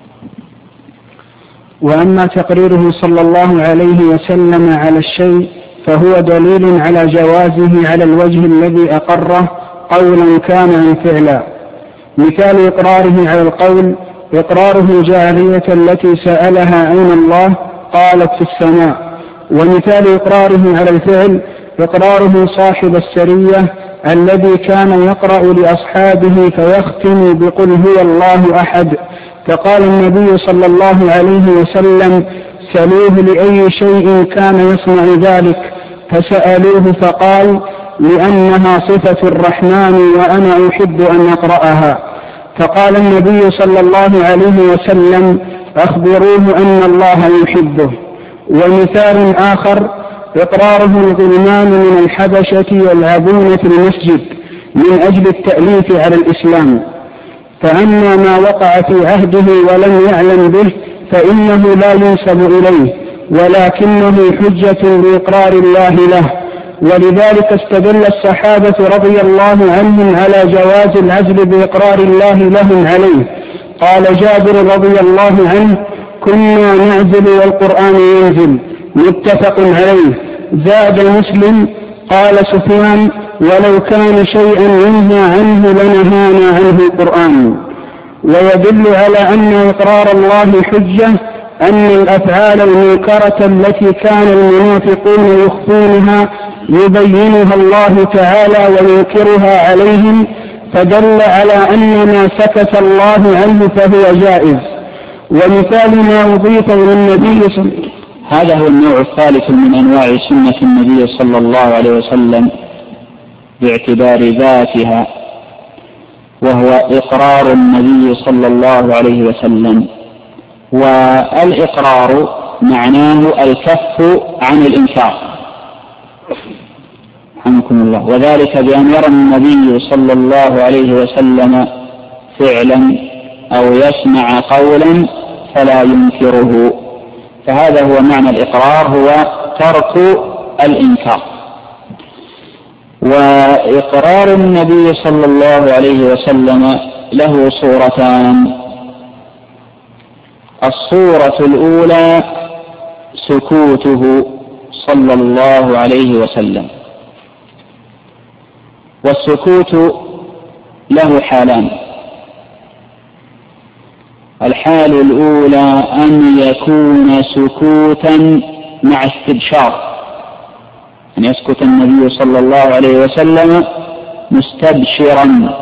وأما تقريره صلى الله عليه وسلم على الشيء فهو دليل على جوازه على الوجه الذي أقره قولا كان أم فعلا. مثال إقراره على القول: إقراره الجارية التي سألها أين الله قالت في السماء. ومثال إقراره على الفعل: إقراره صاحب السرية الذي كان يقرأ لأصحابه فيختم بقل هو الله أحد، فقال النبي صلى الله عليه وسلم: سألوه لأي شيء كان يصنع ذلك، فسألوه فقال: لأنها صفة الرحمن وأنا أحب أن أقرأها. فقال النبي صلى الله عليه وسلم: أخبروه أن الله يحبه. ومثال آخر: إقراره الغلمان من الحبشة يلعبون في المسجد من أجل التأليف على الإسلام، فأما ما وقع في عهده ولم يعلم به فإنه لا ينسب إليه، ولكنه حجة بإقرار الله له. ولذلك استدل الصحابة رضي الله عنهم على جواز العزل بإقرار الله لهم عليه. قال جابر رضي الله عنه: كنا نعزل والقرآن ينزل، متفق عليه. زاد مسلم: قال سفيان: ولو كان شيئا ينهى عنه لنهانا عنه القرآن. ويدل على أن إقرار الله حجة أن الأفعال المنكرة التي كان المنافقون يخفونها يبينها الله تعالى وينكرها عليهم، فدل على أن ما سكت الله عنه فهو جائز. ومثال ما أضيف إلى النبي صلى الله عليه وسلم، هذا هو النوع الثالث من أنواع سنة النبي صلى الله عليه وسلم باعتبار ذاتها، وهو إقرار النبي صلى الله عليه وسلم. والإقرار معناه الكف عن الإنكار، رحمكم الله، وذلك بأن يرى النبي صلى الله عليه وسلم فعلا أو يسمع قولا فلا ينكره، فهذا هو معنى الإقرار، هو ترك الإنكار. وإقرار النبي صلى الله عليه وسلم له صورتان: الصورة الأولى سكوته صلى الله عليه وسلم، والسكوت له حالان: الحال الأولى أن يكون سكوتا مع استبشار، أن يسكت النبي صلى الله عليه وسلم مستبشرا.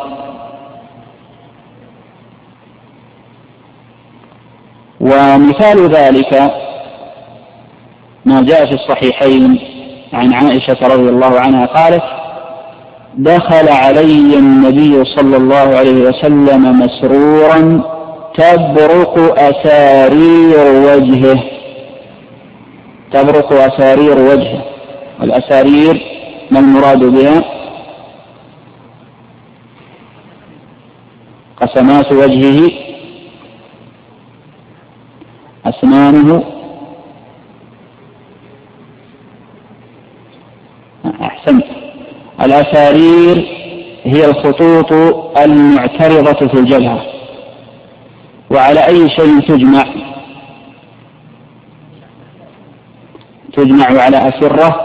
ومثال ذلك ما جاء في الصحيحين عن عائشة رضي الله عنها قالت: دخل علي النبي صلى الله عليه وسلم مسرورا تبرق أسارير وجهه. تبرق أسارير وجهه، والأسارير ما المراد بها؟ قسمات وجهه، أسنانه، أحسنت. الأسارير هي الخطوط المعترضة في الجبهة. وعلى أي شيء تجمع على أسرة؟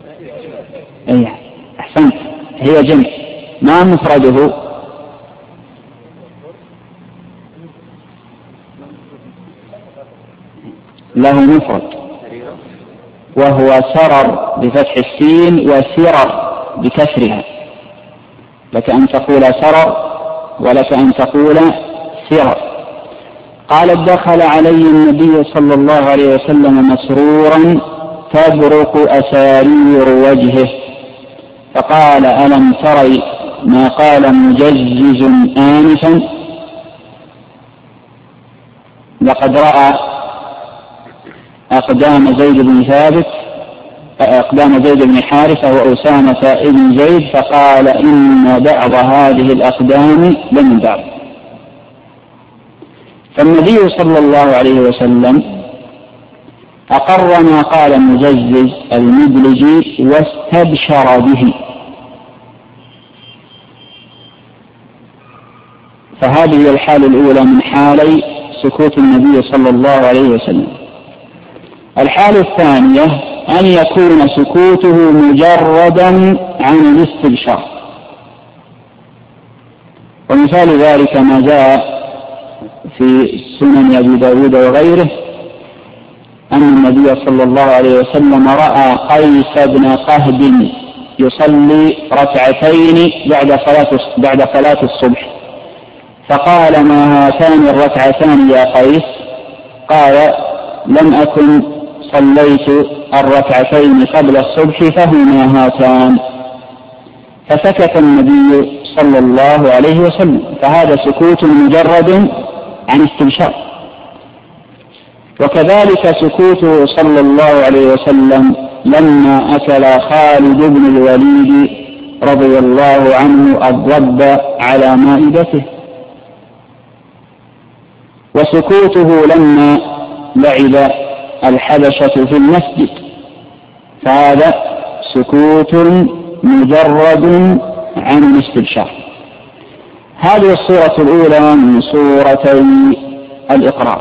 أي أحسنت، هي جمع، ما مفرده؟ له مفرد وهو سرر بفتح السين وسرر بكسرها، لك أن تقول سرر ولك أن تقول سرر. قال دخل علي النبي صلى الله عليه وسلم مسرورا تبرق أسارير وجهه فقال ألم تري ما قال مجزز آنفا؟ لقد رأى أقدام زيد بن حارثة وأسامة بن زيد فقال إن بعض هذه الأقدام لمن بعض. فالنبي صلى الله عليه وسلم أقر ما قال مجزز المدلجي واستبشر به. فهذه الحال الأولى من حالي سكوت النبي صلى الله عليه وسلم. الحالة الثانية أن يكون سكوته مجردا عن الاستبشار، ومثال ذلك ما جاء في سنن أبي داود وغيره أن النبي صلى الله عليه وسلم رأى قيس بن قهب يصلي ركعتين بعد صلاة الصبح فقال ما هاتان الركعتان يا قيس؟ قال لم أكن صليت الركعتين قبل الصبح فهما هاتان، فسكت النبي صلى الله عليه وسلم، فهذا سكوت مجرد عن استبشار. وكذلك سكوته صلى الله عليه وسلم لما أكل خالد بن الوليد رضي الله عنه الضب على مائدته، وسكوته لما لعب الحبشة في المسجد، فهذا سكوت مجرد عن الاستبشار. هذه الصورة الأولى من صورتي الإقرار.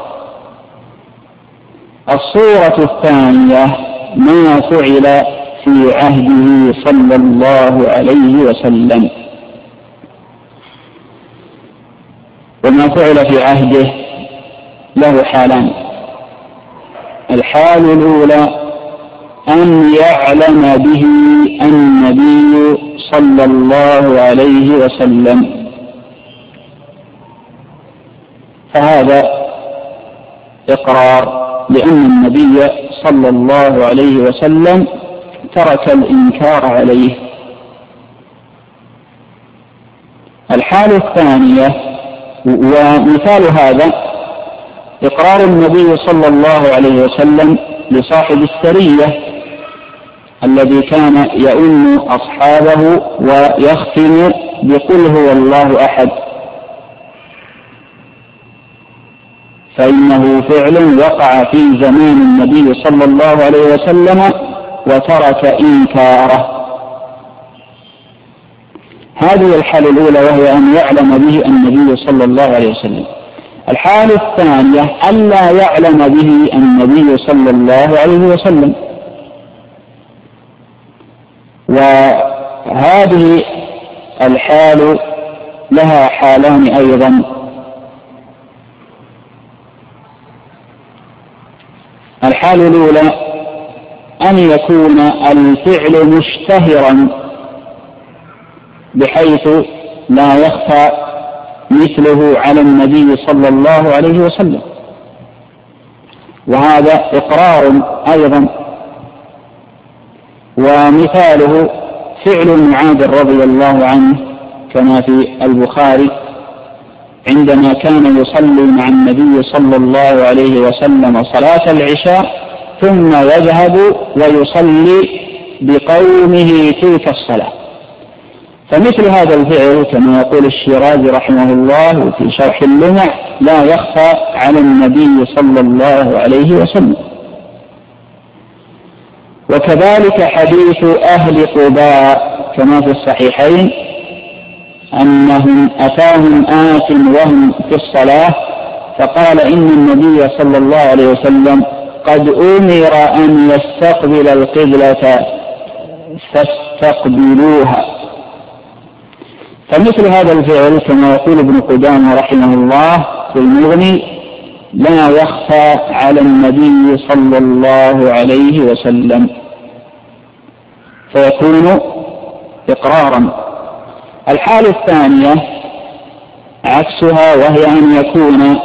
الصورة الثانية ما فعل في عهده صلى الله عليه وسلم. وما فعل في عهده له حالان. الحال الأولى أن يعلم به النبي صلى الله عليه وسلم، فهذا إقرار لأن النبي صلى الله عليه وسلم ترك الإنكار عليه. الحالة الثانية ومثال هذا إقرار النبي صلى الله عليه وسلم لصاحب السرية الذي كان يؤم أصحابه ويختم بقل هو الله أحد، فإنه فعل وقع في زمان النبي صلى الله عليه وسلم وترك إنكاره. هذه الحالة الأولى وهي أن يعلم به النبي صلى الله عليه وسلم. الحالة الثانية ألا يعلم به النبي صلى الله عليه وسلم. وهذه الحال لها حالان أيضا. الحالة الأولى أن يكون الفعل مشتهرا بحيث لا يخفى مثله على النبي صلى الله عليه وسلم، وهذا إقرار أيضا. ومثاله فعل معاذ رضي الله عنه كما في البخاري عندما كان يصلي مع النبي صلى الله عليه وسلم صلاة العشاء ثم يذهب ويصلي بقومه تلك الصلاة. فمثل هذا الفعل كما يقول الشيرازي رحمه الله في شرح اللمع لا يخفى على النبي صلى الله عليه وسلم. وكذلك حديث أهل قباء كما في الصحيحين أنهم أتاهم آت وهم في الصلاة فقال إن النبي صلى الله عليه وسلم قد أمر أن يستقبل القبلة فاستقبلوها. فمثل هذا الفعل كما يقول ابن قدامة رحمه الله في المغني لا يخفى على النبي صلى الله عليه وسلم، فيكون إقرارا. الحالة الثانية عكسها، وهي أن يكون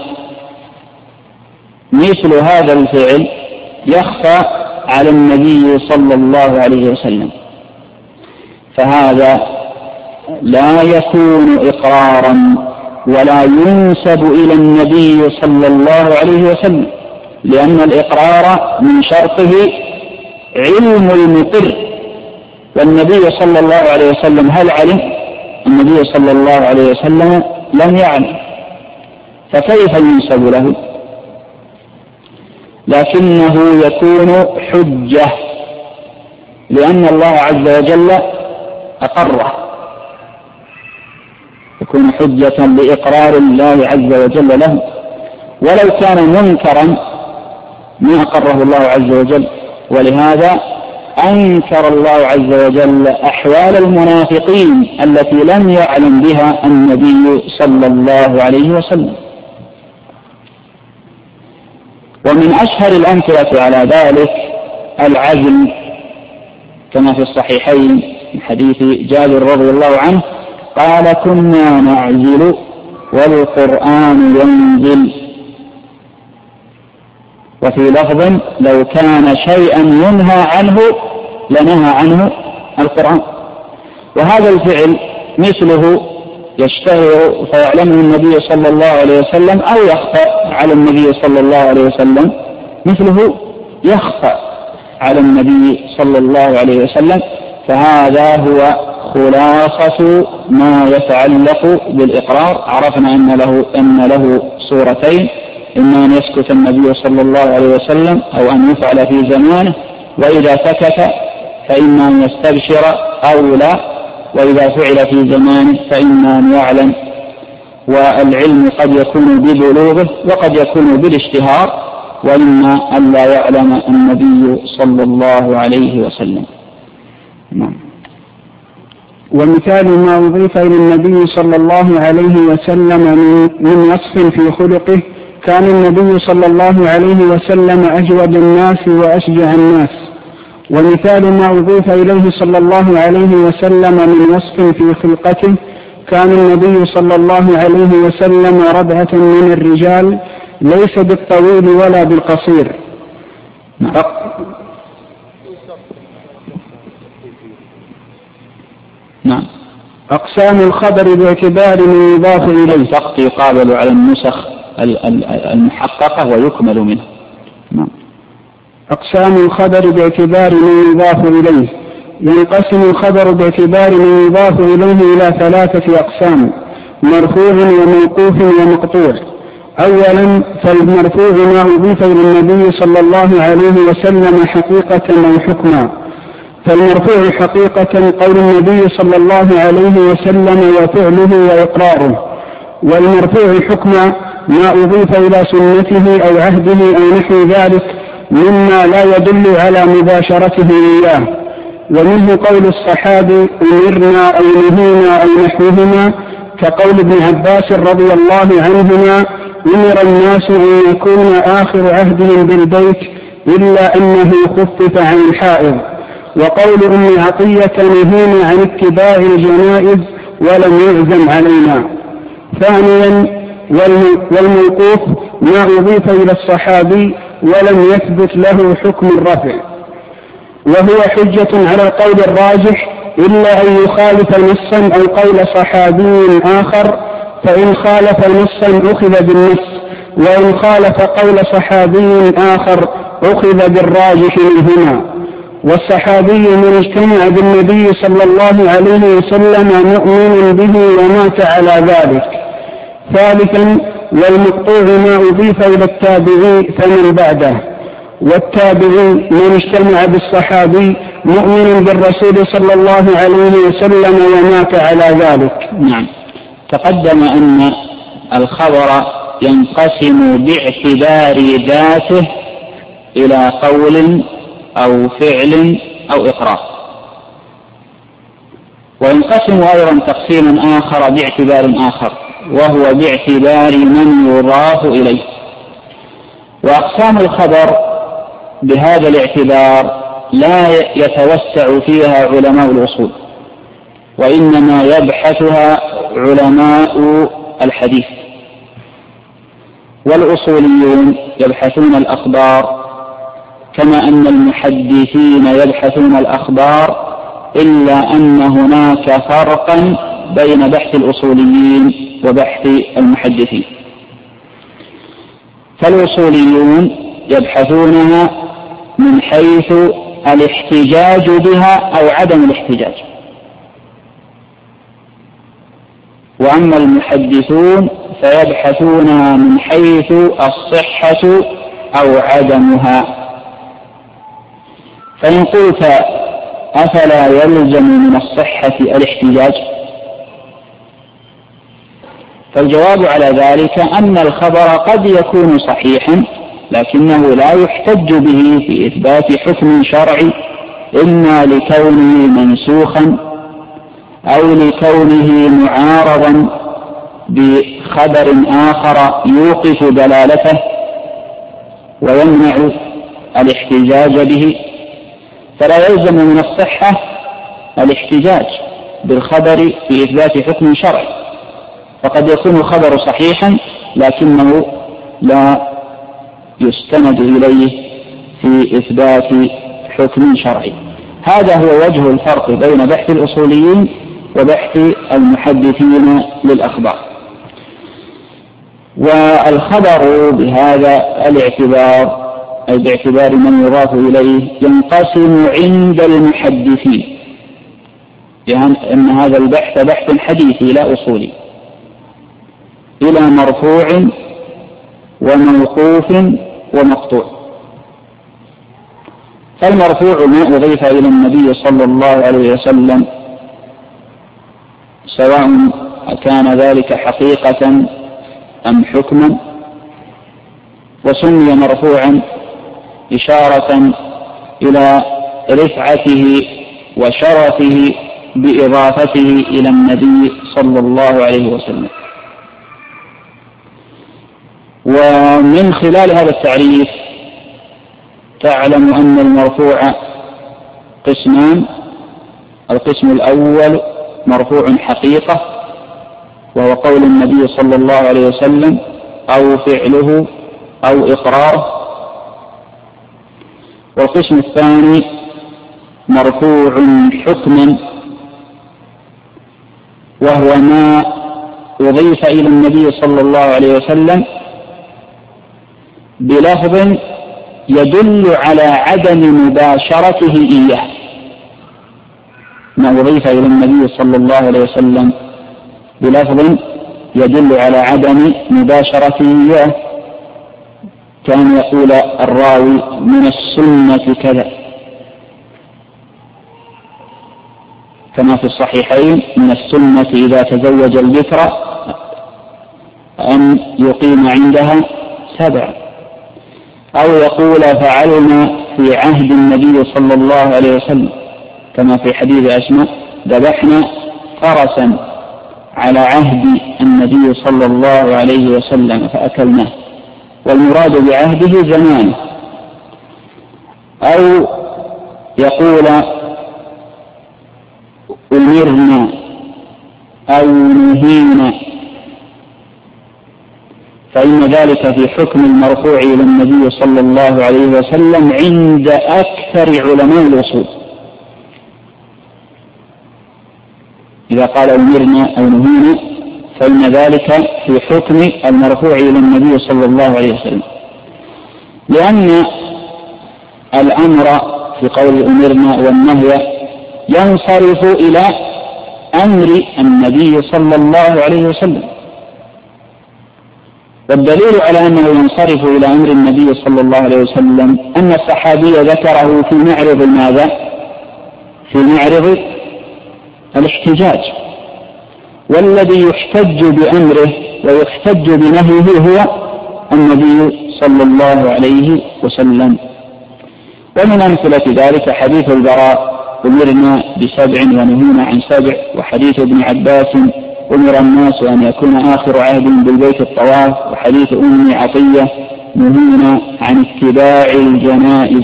مثل هذا الفعل يخفى على النبي صلى الله عليه وسلم، فهذا لا يكون إقرارا ولا ينسب إلى النبي صلى الله عليه وسلم، لأن الإقرار من شرطه علم المقر، والنبي صلى الله عليه وسلم هل علم؟ النبي صلى الله عليه وسلم لم يعلم، فكيف ينسب له؟ لكنه يكون حجة، لأن الله عز وجل أقره، يكون حجة لإقرار الله عز وجل له. ولو كان منكرا ما أقره الله عز وجل، ولهذا أنكر الله عز وجل أحوال المنافقين التي لم يعلم بها النبي صلى الله عليه وسلم. ومن أشهر الأمثلة على ذلك العزم، كما في الصحيحين من حديث جابر رضي الله عنه قال: كنا نعزل والقرآن ينزل. وفي لفظ: لو كان شيئا ينهى عنه لنهى عنه القرآن. وهذا الفعل مثله يشتهر فيعلمه النبي صلى الله عليه وسلم، أو يخفى على النبي صلى الله عليه وسلم، مثله يخفى على النبي صلى الله عليه وسلم. فهذا هو خلاصة ما يتعلق بالإقرار. عرفنا أن له صورتين: إما أن يسكت النبي صلى الله عليه وسلم أو أن يفعل في زمانه، وإذا سكت فإما أن يستبشر أو لا، وإذا فعل في زمانه فإما أن يعلم. والعلم قد يكون ببلوغه وقد يكون بالاشتهار، وإما أن لا يعلم النبي صلى الله عليه وسلم. ومثال ما أضيف إلى النبي صلى الله عليه وسلم من وصف في خلقه: كان النبي صلى الله عليه وسلم أجود الناس وأشجع الناس. ومثال ما أضيف إليه صلى الله عليه وسلم من وصف في خلقته: كان النبي صلى الله عليه وسلم ربعة من الرجال، ليس بالطويل ولا بالقصير. نعم. أقسام الخبر باعتبار من يضاف إليه. السقط يقابل على النسخ المحققة ويكمل منه. نعم. أقسام الخبر باعتبار من يضاف إليه. ينقسم الخبر باعتبار من يضاف إليه إلى 3 أقسام: مرفوع وموقوف ومقطوع. أولا، فالمرفوع ما أضيف إلى النبي صلى الله عليه وسلم حقيقة أو حكما. فالمرفوع حقيقة قول النبي صلى الله عليه وسلم وفعله وإقراره. والمرفوع حكما ما أضيف إلى سنته أو عهده أو نحو ذلك مما لا يدل على مباشرته إياه. ومنه قول الصحابي: أمرنا أو نهينا أو نحوهما، كقول ابن عباس رضي الله عنهما: أمر الناس أن يكون آخر عهدهم بالبيت إلا أنه خفف عن الحائض. وقول أم عطية: نهينا عن اتباع الجنائز ولم يعزم علينا. ثانيا، والموقوف ما أضيف إلى الصحابي ولم يثبت له حكم الرفع، وهو حجة على القول الراجح إلا أن يخالف نصا أو قول صحابي آخر، فإن خالف نصا أخذ بالنص، وإن خالف قول صحابي آخر أخذ بالراجح منهما. والصحابي من اجتمع بالنبي صلى الله عليه وسلم مؤمن به ومات على ذلك. ثالثا، والمقطوع ما أضيف إلى التابعي فمن بعده. والتابعي من اجتمع بالصحابي مؤمن بالرسول صلى الله عليه وسلم ومات على ذلك. نعم. تقدم أن الخبر ينقسم باعتبار ذاته إلى قول أو فعل أو إقرار، وينقسم أيضا تقسيما آخر باعتبار آخر، وهو باعتبار من يضاف إليه. وأقسام الخبر بهذا الاعتبار لا يتوسع فيها علماء الأصول، وإنما يبحثها علماء الحديث، والأصوليون يبحثون الأخبار كما أن المحدثين يبحثون الأخبار، إلا أن هناك فرقا بين بحث الأصوليين وبحث المحدثين. فالأصوليون يبحثونها من حيث الاحتجاج بها أو عدم الاحتجاج، وأما المحدثون فيبحثونها من حيث الصحة أو عدمها. فإن قلت أفلا يلزم من الصحة الاحتجاج؟ فالجواب على ذلك أن الخبر قد يكون صحيحا لكنه لا يحتج به في إثبات حكم شرعي، إما لكونه منسوخا أو لكونه معارضا بخبر آخر يوقف دلالته ويمنع الاحتجاج به، فلا يلزم من الصحة الاحتجاج بالخبر في إثبات حكم شرعي، فقد يكون الخبر صحيحا لكنه لا يستند إليه في إثبات حكم شرعي. هذا هو وجه الفرق بين بحث الأصوليين وبحث المحدثين للأخبار. والخبر بهذا الاعتبار أي باعتبار من يضاف إليه ينقسم عند المحدثين، يعني أن هذا البحث بحث حديثي لا أصولي، إلى مرفوع وموقوف ومقطوع. فالمرفوع ما أضيف إلى النبي صلى الله عليه وسلم سواء كان ذلك حقيقة أم حكما، وسمي مرفوعا إشارة إلى رفعته وشرفه بإضافته إلى النبي صلى الله عليه وسلم. ومن خلال هذا التعريف تعلم أن المرفوع قسمان: القسم الأول مرفوع حقيقة وهو قول النبي صلى الله عليه وسلم أو فعله أو إقراره، والقسم الثاني مرفوع حكما وهو ما أضيف إلى النبي صلى الله عليه وسلم بلفظ يدل على عدم مباشرته إياه، ما أضيف إلى النبي صلى الله عليه وسلم بلفظ يدل على عدم مباشرته إياه، كان يقول الراوي من السنة كذا، كما في الصحيحين: من السنة إذا تزوج البكر أن يقيم عندها 7. أو يقول: فعلنا في عهد النبي صلى الله عليه وسلم، كما في حديث أسماء: ذبحنا فرسا على عهد النبي صلى الله عليه وسلم فأكلناه، والمراد بعهده زمانه. أو يقول: أمرنا أو نهينا، فإن ذلك في حكم المرفوع إلى النبي صلى الله عليه وسلم عند أكثر علماء الأصول. إذا قال أمرنا أو نهينا فإن ذلك في حكم المرفوع إلى النبي صلى الله عليه وسلم، لأن الأمر في قول أمرنا والنهي ينصرف إلى أمر النبي صلى الله عليه وسلم، والدليل على أنه ينصرف إلى أمر النبي صلى الله عليه وسلم أن الصحابي ذكره في معرض ماذا؟ في معرض الاحتجاج، والذي يحتج بأمره ويحتج بنهيه هو النبي صلى الله عليه وسلم. ومن أمثلة ذلك حديث البراء: أمرنا ب7 ونهينا عن 7، وحديث ابن عباس: أمر الناس أن يكون آخر عهد بالبيت الطواف، وحديث أم عطية: نهينا عن اتباع الجنائز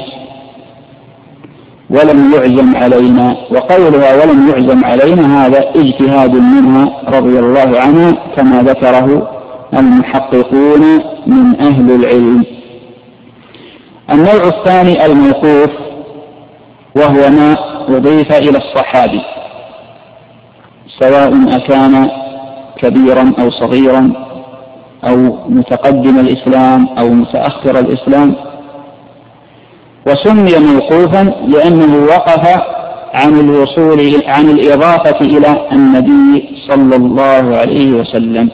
ولم يعزم علينا. وقولها ولم يعزم علينا هذا اجتهاد منها رضي الله عنها كما ذكره المحققون من أهل العلم. النوع الثاني الموقوف، وهو ما أضيف إلى الصحابي سواء أكان كبيرا أو صغيرا أو متقدم الإسلام أو متأخر الإسلام، وسمي موقوفا لأنه وقف عن الإضافة إلى النبي صلى الله عليه وسلم.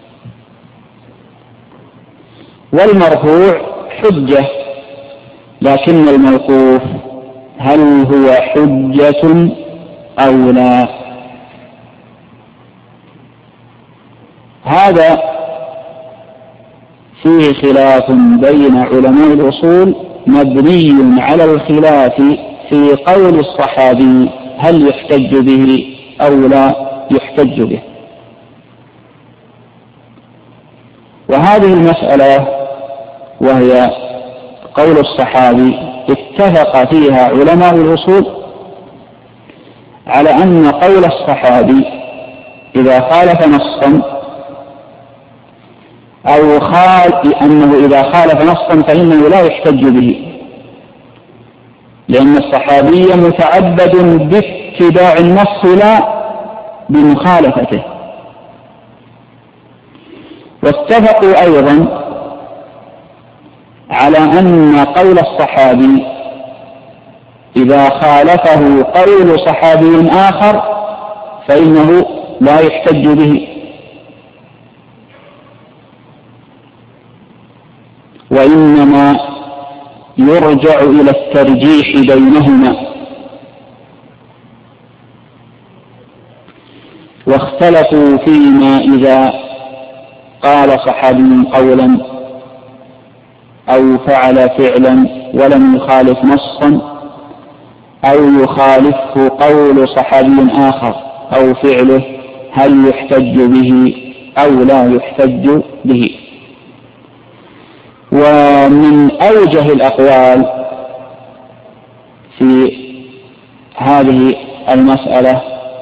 والمرفوع حجة، لكن الموقوف هل هو حجة أو لا؟ هذا فيه خلاف بين علماء الأصول مبني على الخلاف في قول الصحابي هل يحتج به أو لا يحتج به. وهذه المسألة وهي قول الصحابي اتفق فيها علماء الأصول على أن قول الصحابي إذا خالف نصا أنه إذا خالف نصا فإنه لا يحتج به، لأن الصحابي متعبد باتباع النص لا بمخالفته. واتفقوا أيضا على أن قول الصحابي إذا خالفه قول صحابي آخر فإنه لا يحتج به، وإنما يرجع إلى الترجيح بينهما. واختلفوا فيما إذا قال صحابي قولا أو فعل فعلا ولم يخالف نصا، أو يخالفه قول صحابي آخر أو فعله، هل يحتج به أو لا يحتج به؟ ومن أوجه الأقوال في هذه المسألة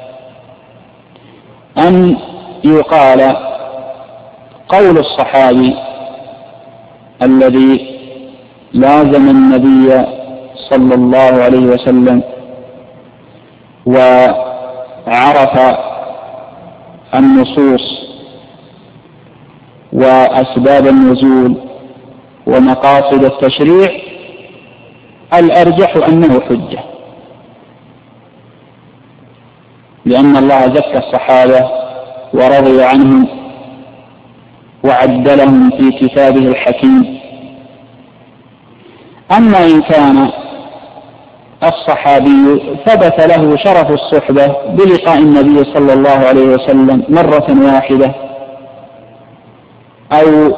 أن يقال قول الصحابي الذي لازم النبي صلى الله عليه وسلم وعرف النصوص وأسباب النزول ومقاصد التشريع، الأرجح أنه حجة، لأن الله زكى الصحابة ورضي عنهم وعدلهم في كتابه الحكيم. أما إن كان الصحابي ثبت له شرف الصحبة بلقاء النبي صلى الله عليه وسلم مرة واحدة، أو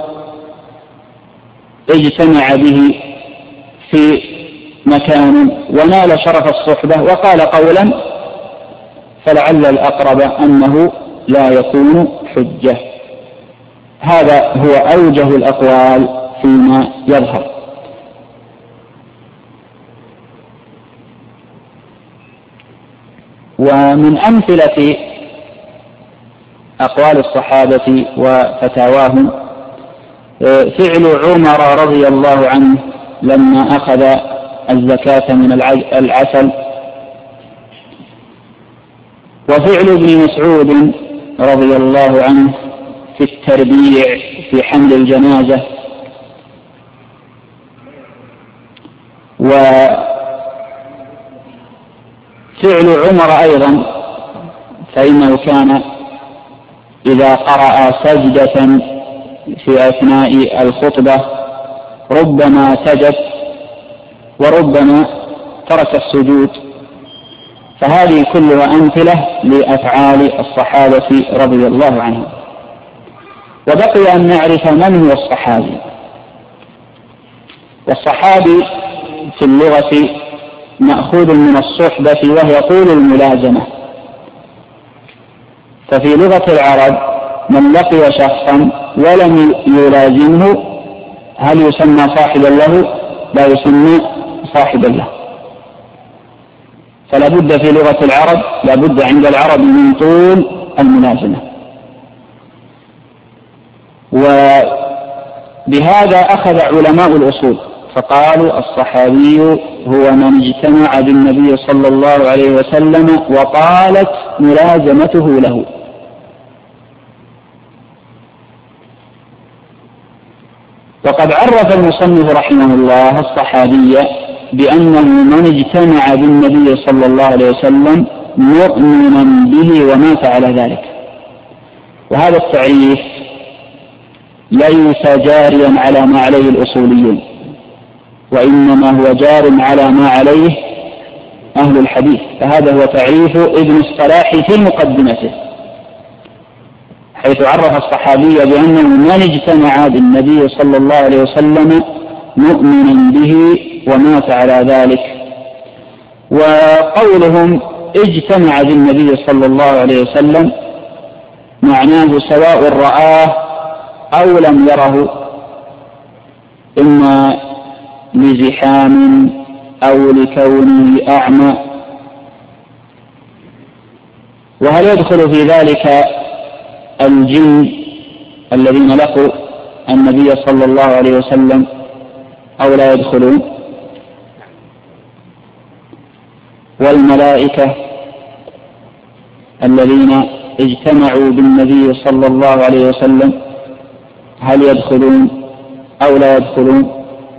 اجتمع به في مكان ونال شرف الصحبة وقال قولا، فلعل الأقرب أنه لا يكون حجة. هذا هو أوجه الأقوال فيما يظهر. ومن أمثلة أقوال الصحابة وفتاواهم فعل عمر رضي الله عنه لما أخذ الزكاة من العسل، وفعل ابن مسعود رضي الله عنه في التربيع في حمل الجنازة، وفعل عمر أيضا فإنه كان إذا قرأ سجدة في أثناء الخطبة ربما سجد وربما ترك السجود. فهذه كلها أمثلة لأفعال الصحابة رضي الله عنهم. وبقي أن نعرف من هو الصحابي. والصحابي في اللغة مأخوذ من الصحبة وهي طول الملازمة، ففي لغة العرب من لقي شخصا ولم يلازمه هل يسمى صاحبا له؟ لا يسمى صاحبا له. فلا بد في لغة العرب، لا بد عند العرب من طول الملازمة. وبهذا أخذ علماء الأصول فقالوا الصحابي هو من اجتمع بالنبي صلى الله عليه وسلم وطالت ملازمته له. وقد عرف المصنف رحمه الله الصحابي بأنه من اجتمع بالنبي صلى الله عليه وسلم مؤمنا به ومات على ذلك. وهذا التعريف ليس جاريا على ما عليه الأصوليون، وإنما هو جار على ما عليه أهل الحديث. فهذا هو تعريف ابن الصلاح في مقدمته، حيث عرف الصحابي بأنه من اجتمع بالنبي صلى الله عليه وسلم مؤمنا به ومات على ذلك. وقولهم اجتمع بالنبي صلى الله عليه وسلم معناه سواء رآه أو لم يره، إما لزحام أو لكونه أعمى. وهل يدخل في ذلك الجن الذين لقوا النبي صلى الله عليه وسلم أو لا يدخلون؟ والملائكة الذين اجتمعوا بالنبي صلى الله عليه وسلم هل يدخلون أو لا يدخلون؟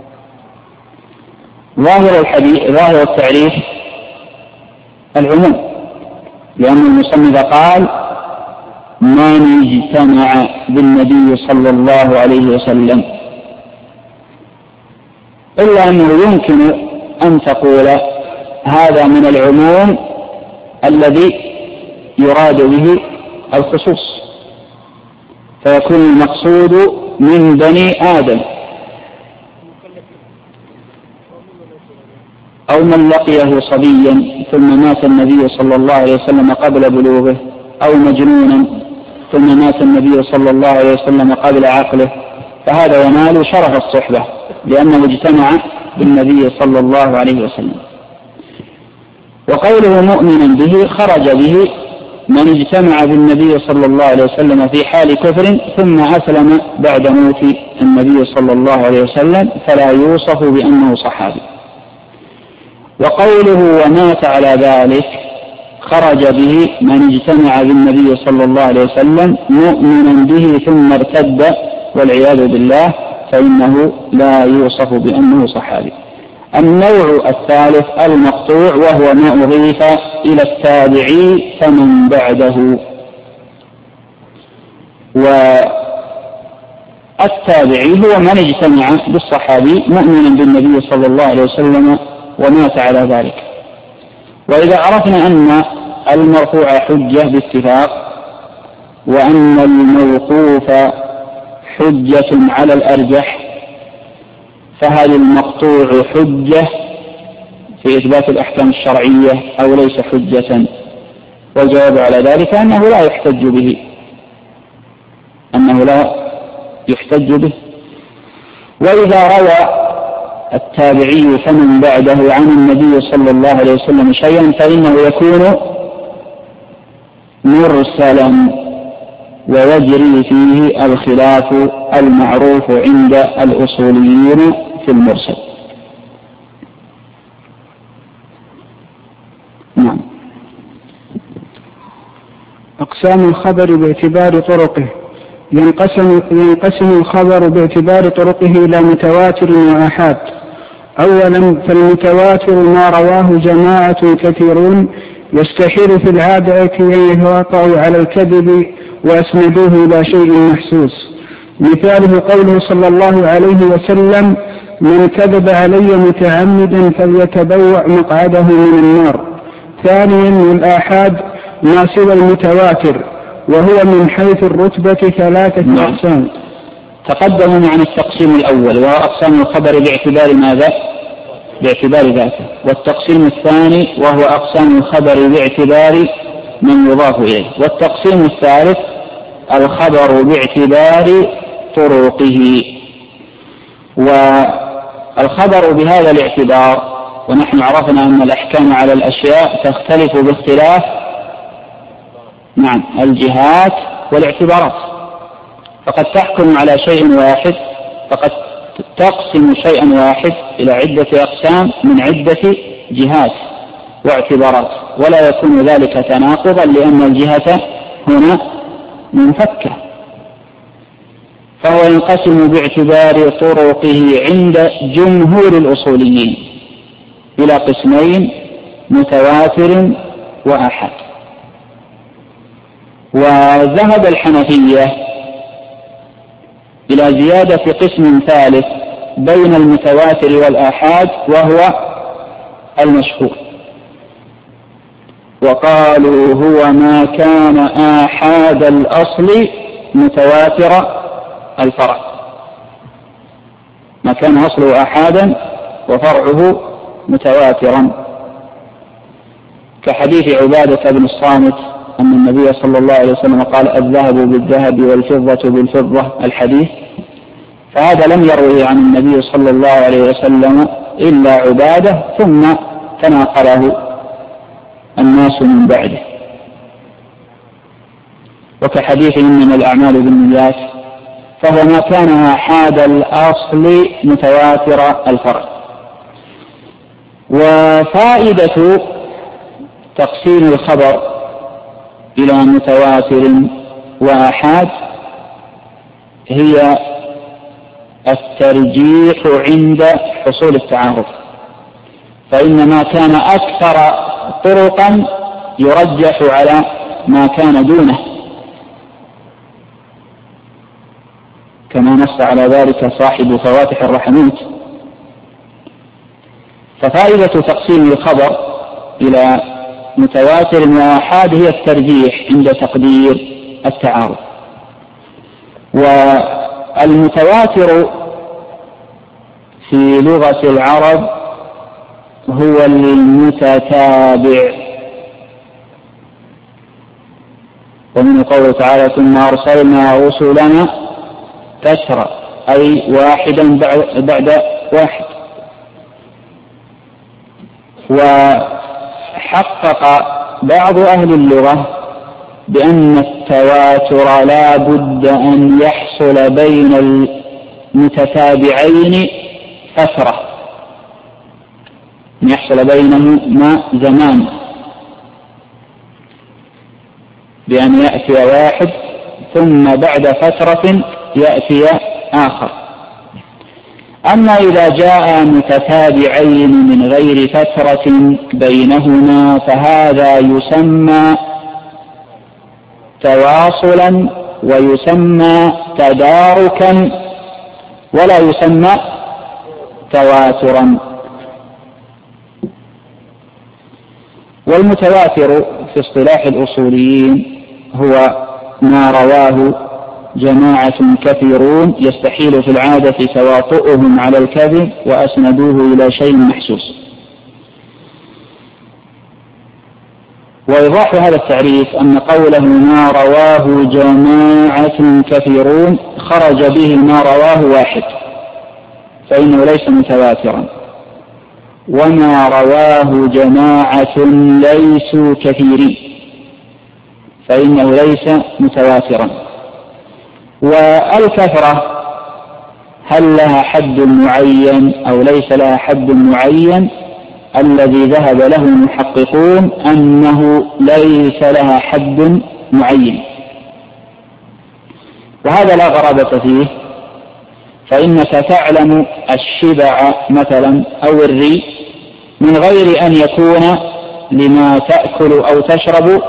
ظاهر التعريف العموم، لأن المصنف قال من اجتمع بالنبي صلى الله عليه وسلم، إلا أنه يمكن أن تقول هذا من العموم الذي يراد به الخصوص، فيكون المقصود من بني آدم أو من لقيه صبيا ثم مات النبي صلى الله عليه وسلم قبل بلوغه، أو مجنونا ثم مات النبي صلى الله عليه وسلم قبل عقله، فهذا ينال شرف الصحبة لأنه اجتمع بالنبي صلى الله عليه وسلم. وقوله مؤمنا به خرج به من اجتمع بالنبي صلى الله عليه وسلم في حال كفر ثم أسلم بعد موت النبي صلى الله عليه وسلم، فلا يوصف بأنه صحابي. وقوله ومات على ذلك خرج به من اجتمع بالنبي صلى الله عليه وسلم مؤمنا به ثم ارتد والعياذ بالله، فإنه لا يوصف بأنه صحابي. النوع الثالث المقطوع، وهو ما أضيف إلى التابعي فمن بعده. والتابعي هو من اجتمع بالصحابي مؤمنا بالنبي صلى الله عليه وسلم ومات على ذلك. وإذا عرفنا أن المرفوع حجة باتفاق وأن الموقوف حجة على الأرجح، فهل المقطوع حجة في إثبات الأحكام الشرعية أو ليس حجة؟ والجواب على ذلك أنه لا يحتج به، أنه لا يحتج به. وإذا روى التابعي فمن بعده عن النبي صلى الله عليه وسلم شيئا فإنه يكون مرسلا ويجري فيه الخلاف المعروف عند الأصوليين في المرسل. نعم. أقسام الخبر باعتبار طرقه. ينقسم الخبر باعتبار طرقه إلى متواتر وآحاد. أولا فالمتواتر ما رواه جماعة كثيرون يستحيل في العادة أن يتواطؤوا على الكذب وأسندوه إلى شيء محسوس. مثاله قوله صلى الله عليه وسلم من كذب علي متعمدا فليتبوأ مقعده من النار. ثانيا الآحاد ما سوى المتواتر، وهو من حيث الرتبة 3 أقسام. تقدم عن التقسيم الأول وهو أقسام الخبر باعتبار ماذا؟ باعتبار ذاته. والتقسيم الثاني وهو أقسام الخبر باعتبار من يضاف إليه. والتقسيم الثالث الخبر باعتبار طرقه. والخبر بهذا الاعتبار، ونحن عرفنا أن الأحكام على الأشياء تختلف باختلاف الجهات والاعتبارات، فقد تحكم على شيء واحد، فقد تقسم شيئا واحد إلى عدة أقسام من عدة جهات واعتبارات، ولا يكون ذلك تناقضا لأن الجهة هنا منفكة، فهو ينقسم باعتبار طرقه عند جمهور الأصوليين إلى قسمين: متواتر وآحاد. وذهب الحنفية إلى زيادة قسم ثالث بين المتواتر والآحاد وهو المشهور، وقالوا هو ما كان آحاد الأصل متواتر الفرع، ما كان أصله آحادا وفرعه متواترا، كحديث عبادة بن الصامت أن النبي صلى الله عليه وسلم قال: الذهب بالذهب والفضة بالفضة، الحديث. فهذا لم يروه عن النبي صلى الله عليه وسلم إلا عبادة، ثم تناقله الناس من بعده. وكحديث إنما الأعمال بالنيات، فهو ما كان آحاد الأصل متواتر الفرع. وفائدة تقسيم الخبر إلى متواتر وآحاد هي الترجيح عند حصول التعارض، فإن ما كان أكثر طرقا يرجح على ما كان دونه، كما نص على ذلك صاحب فواتح الرحموت. ففائدة تقسيم الخبر إلى متواتر وآحاد هي الترجيح عند تقدير التعارض. والمتواتر في لغة العرب هو المتتابع، ومن قوله تعالى: ثم أرسلنا رسلنا تترى، أي واحدا بعد واحد. وحقق بعض أهل اللغة بأن التواتر لا بد أن يحصل بين المتتابعين فترة، يحصل بينهما زمان، بأن يأتي واحد ثم بعد فترة يأتي آخر. أما إذا جاء متتابعين من غير فترة بينهما فهذا يسمى تواصلا ويسمى تداركا ولا يسمى تواترا. والمتواتر في اصطلاح الأصوليين هو ما رواه جماعة كثيرون يستحيل في العادة تواطؤهم على الكذب وأسندوه إلى شيء محسوس. وإيضاح هذا التعريف أن قوله ما رواه جماعة كثيرون خرج به ما رواه واحد، فإنه ليس متواترا، وما رواه جماعة ليسوا كثيرين فإنه ليس متواترا. والكثرة هل لها حد معين أو ليس لها حد معين؟ الذي ذهب له المحققون أنه ليس لها حد معين، وهذا لا غرابة فيه، فإنك تعلم الشبع مثلا أو الري من غير أن يكون لما تأكل أو تشرب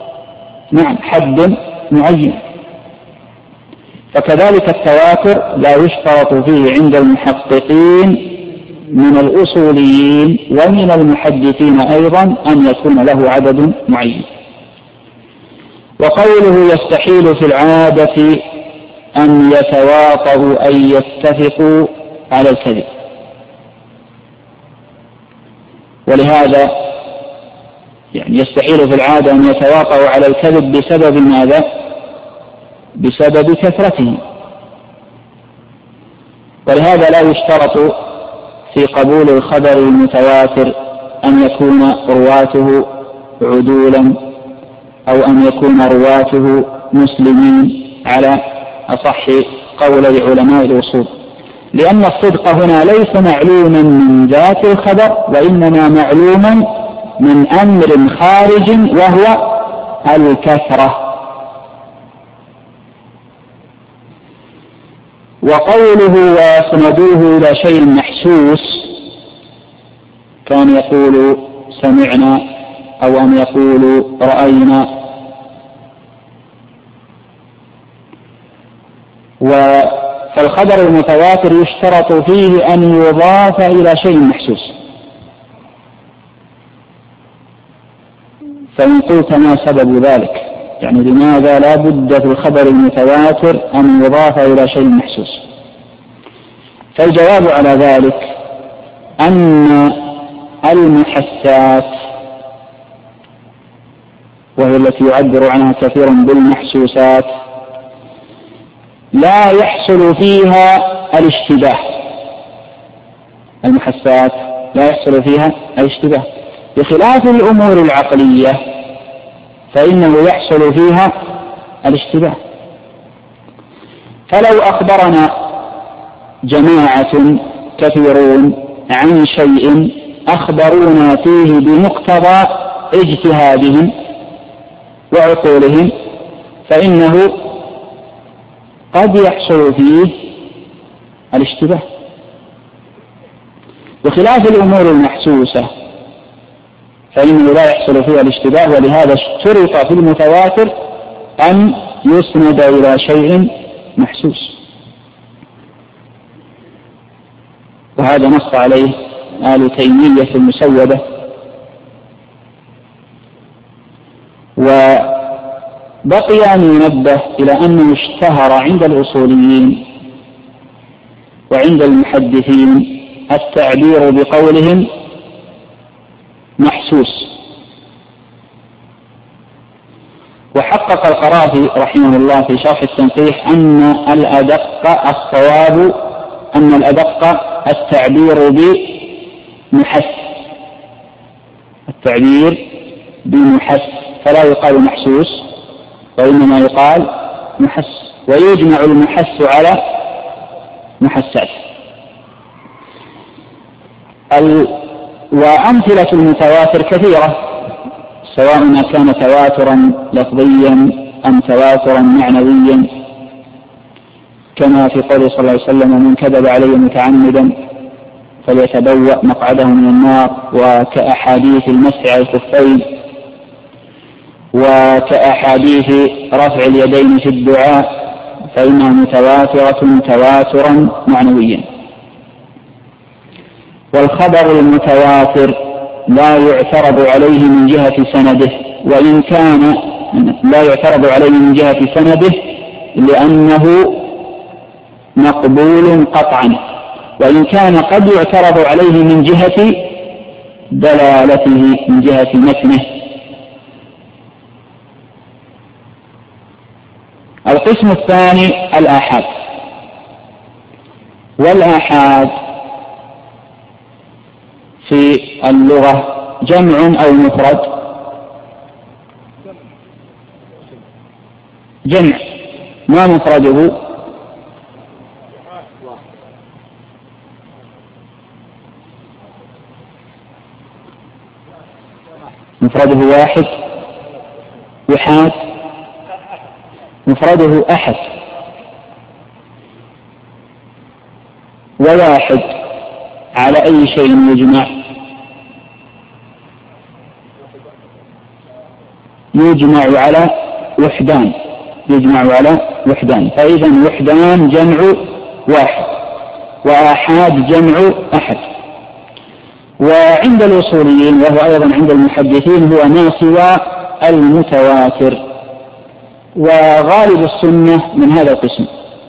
حد معين. فكذلك التواتر لا يشترط فيه عند المحققين من الأصوليين ومن المحدثين أيضا أن يكون له عدد معين. وقوله يستحيل في العادة أن يتواطؤوا أي يتفقوا على الكذب، ولهذا يستحيل في العادة أن يتواطؤوا على الكذب بسبب ماذا؟ بسبب كثرته. ولهذا لا يشترط في قبول الخبر المتواتر أن يكون رواته عدولا أو أن يكون رواته مسلمين على أصح قولي علماء الأصول، لأن الصدق هنا ليس معلوما من ذات الخبر، وإنما معلوما من أمر خارج وهو الكثرة. وقوله ويسندوه إلى شيء محسوس كان يقول سمعنا أو أن يقول رأينا، فالخبر المتواتر يشترط فيه أن يضاف إلى شيء محسوس. فإن قلت ما سبب ذلك، يعني لماذا لا بد في الخبر المتواتر أن يضاف إلى شيء محسوس؟ فالجواب على ذلك أن المحسات، وهي التي يعبر عنها كثيرا بالمحسوسات، لا يحصل فيها الاشتباه. المحسات لا يحصل فيها الاشتباه، بخلاف الأمور العقلية فإنه يحصل فيها الاشتباه. فلو أخبرنا جماعة كثيرون عن شيء أخبرونا فيه بمقتضى اجتهادهم وعقولهم فإنه قد يحصل فيه الاشتباه، بخلاف الأمور المحسوسة فإنه لا يحصل فيها الاشتباه. ولهذا اشترط في المتواتر أن يسند إلى شيء محسوس، وهذا نص عليه آل تيمية في المسودة. وبقي أن ينبه إلى أنه اشتهر عند الأصوليين وعند المحدثين التعبير بقولهم محسوس. وحقق القرافي رحمه الله في شرح التنقيح أن الأدق الصواب أن الأدق التعبير بمحس، التعبير بمحس، فلا يقال محسوس وإنما يقال محس، ويجمع المحس على محسات. وأمثلة المتواتر كثيرة، سواء ما كان تواترا لفظيا أم تواترا معنويا، كما في قوله صلى الله عليه وسلم من كذب علي متعمدا فليتبوأ مقعده من النار، وكأحاديث المسح على الخفين، وكأحاديث رفع اليدين في الدعاء، فإنها متواترة تواترا معنويا. والخبر المتواتر لا يعترض عليه من جهة سنده، وإن كان لا يعترض عليه من جهة سنده لأنه مقبول قطعا، وإن كان قد يعترض عليه من جهة دلالته، من جهة متنه. القسم الثاني الآحاد. والآحاد في اللغة جمع أو مفرد؟ جمع. ما مفرده؟ مفرده واحد. وحاد مفرده أحد. وواحد على أي شيء يجمع؟ يجمع على وحدان، يجمع على وحدان. فإذا وحدان جمع واحد، وآحاد جمع أحد. وعند الأصوليين وهو أيضا عند المحدثين هو ما سوى المتواتر، وغالب السنة من هذا القسم.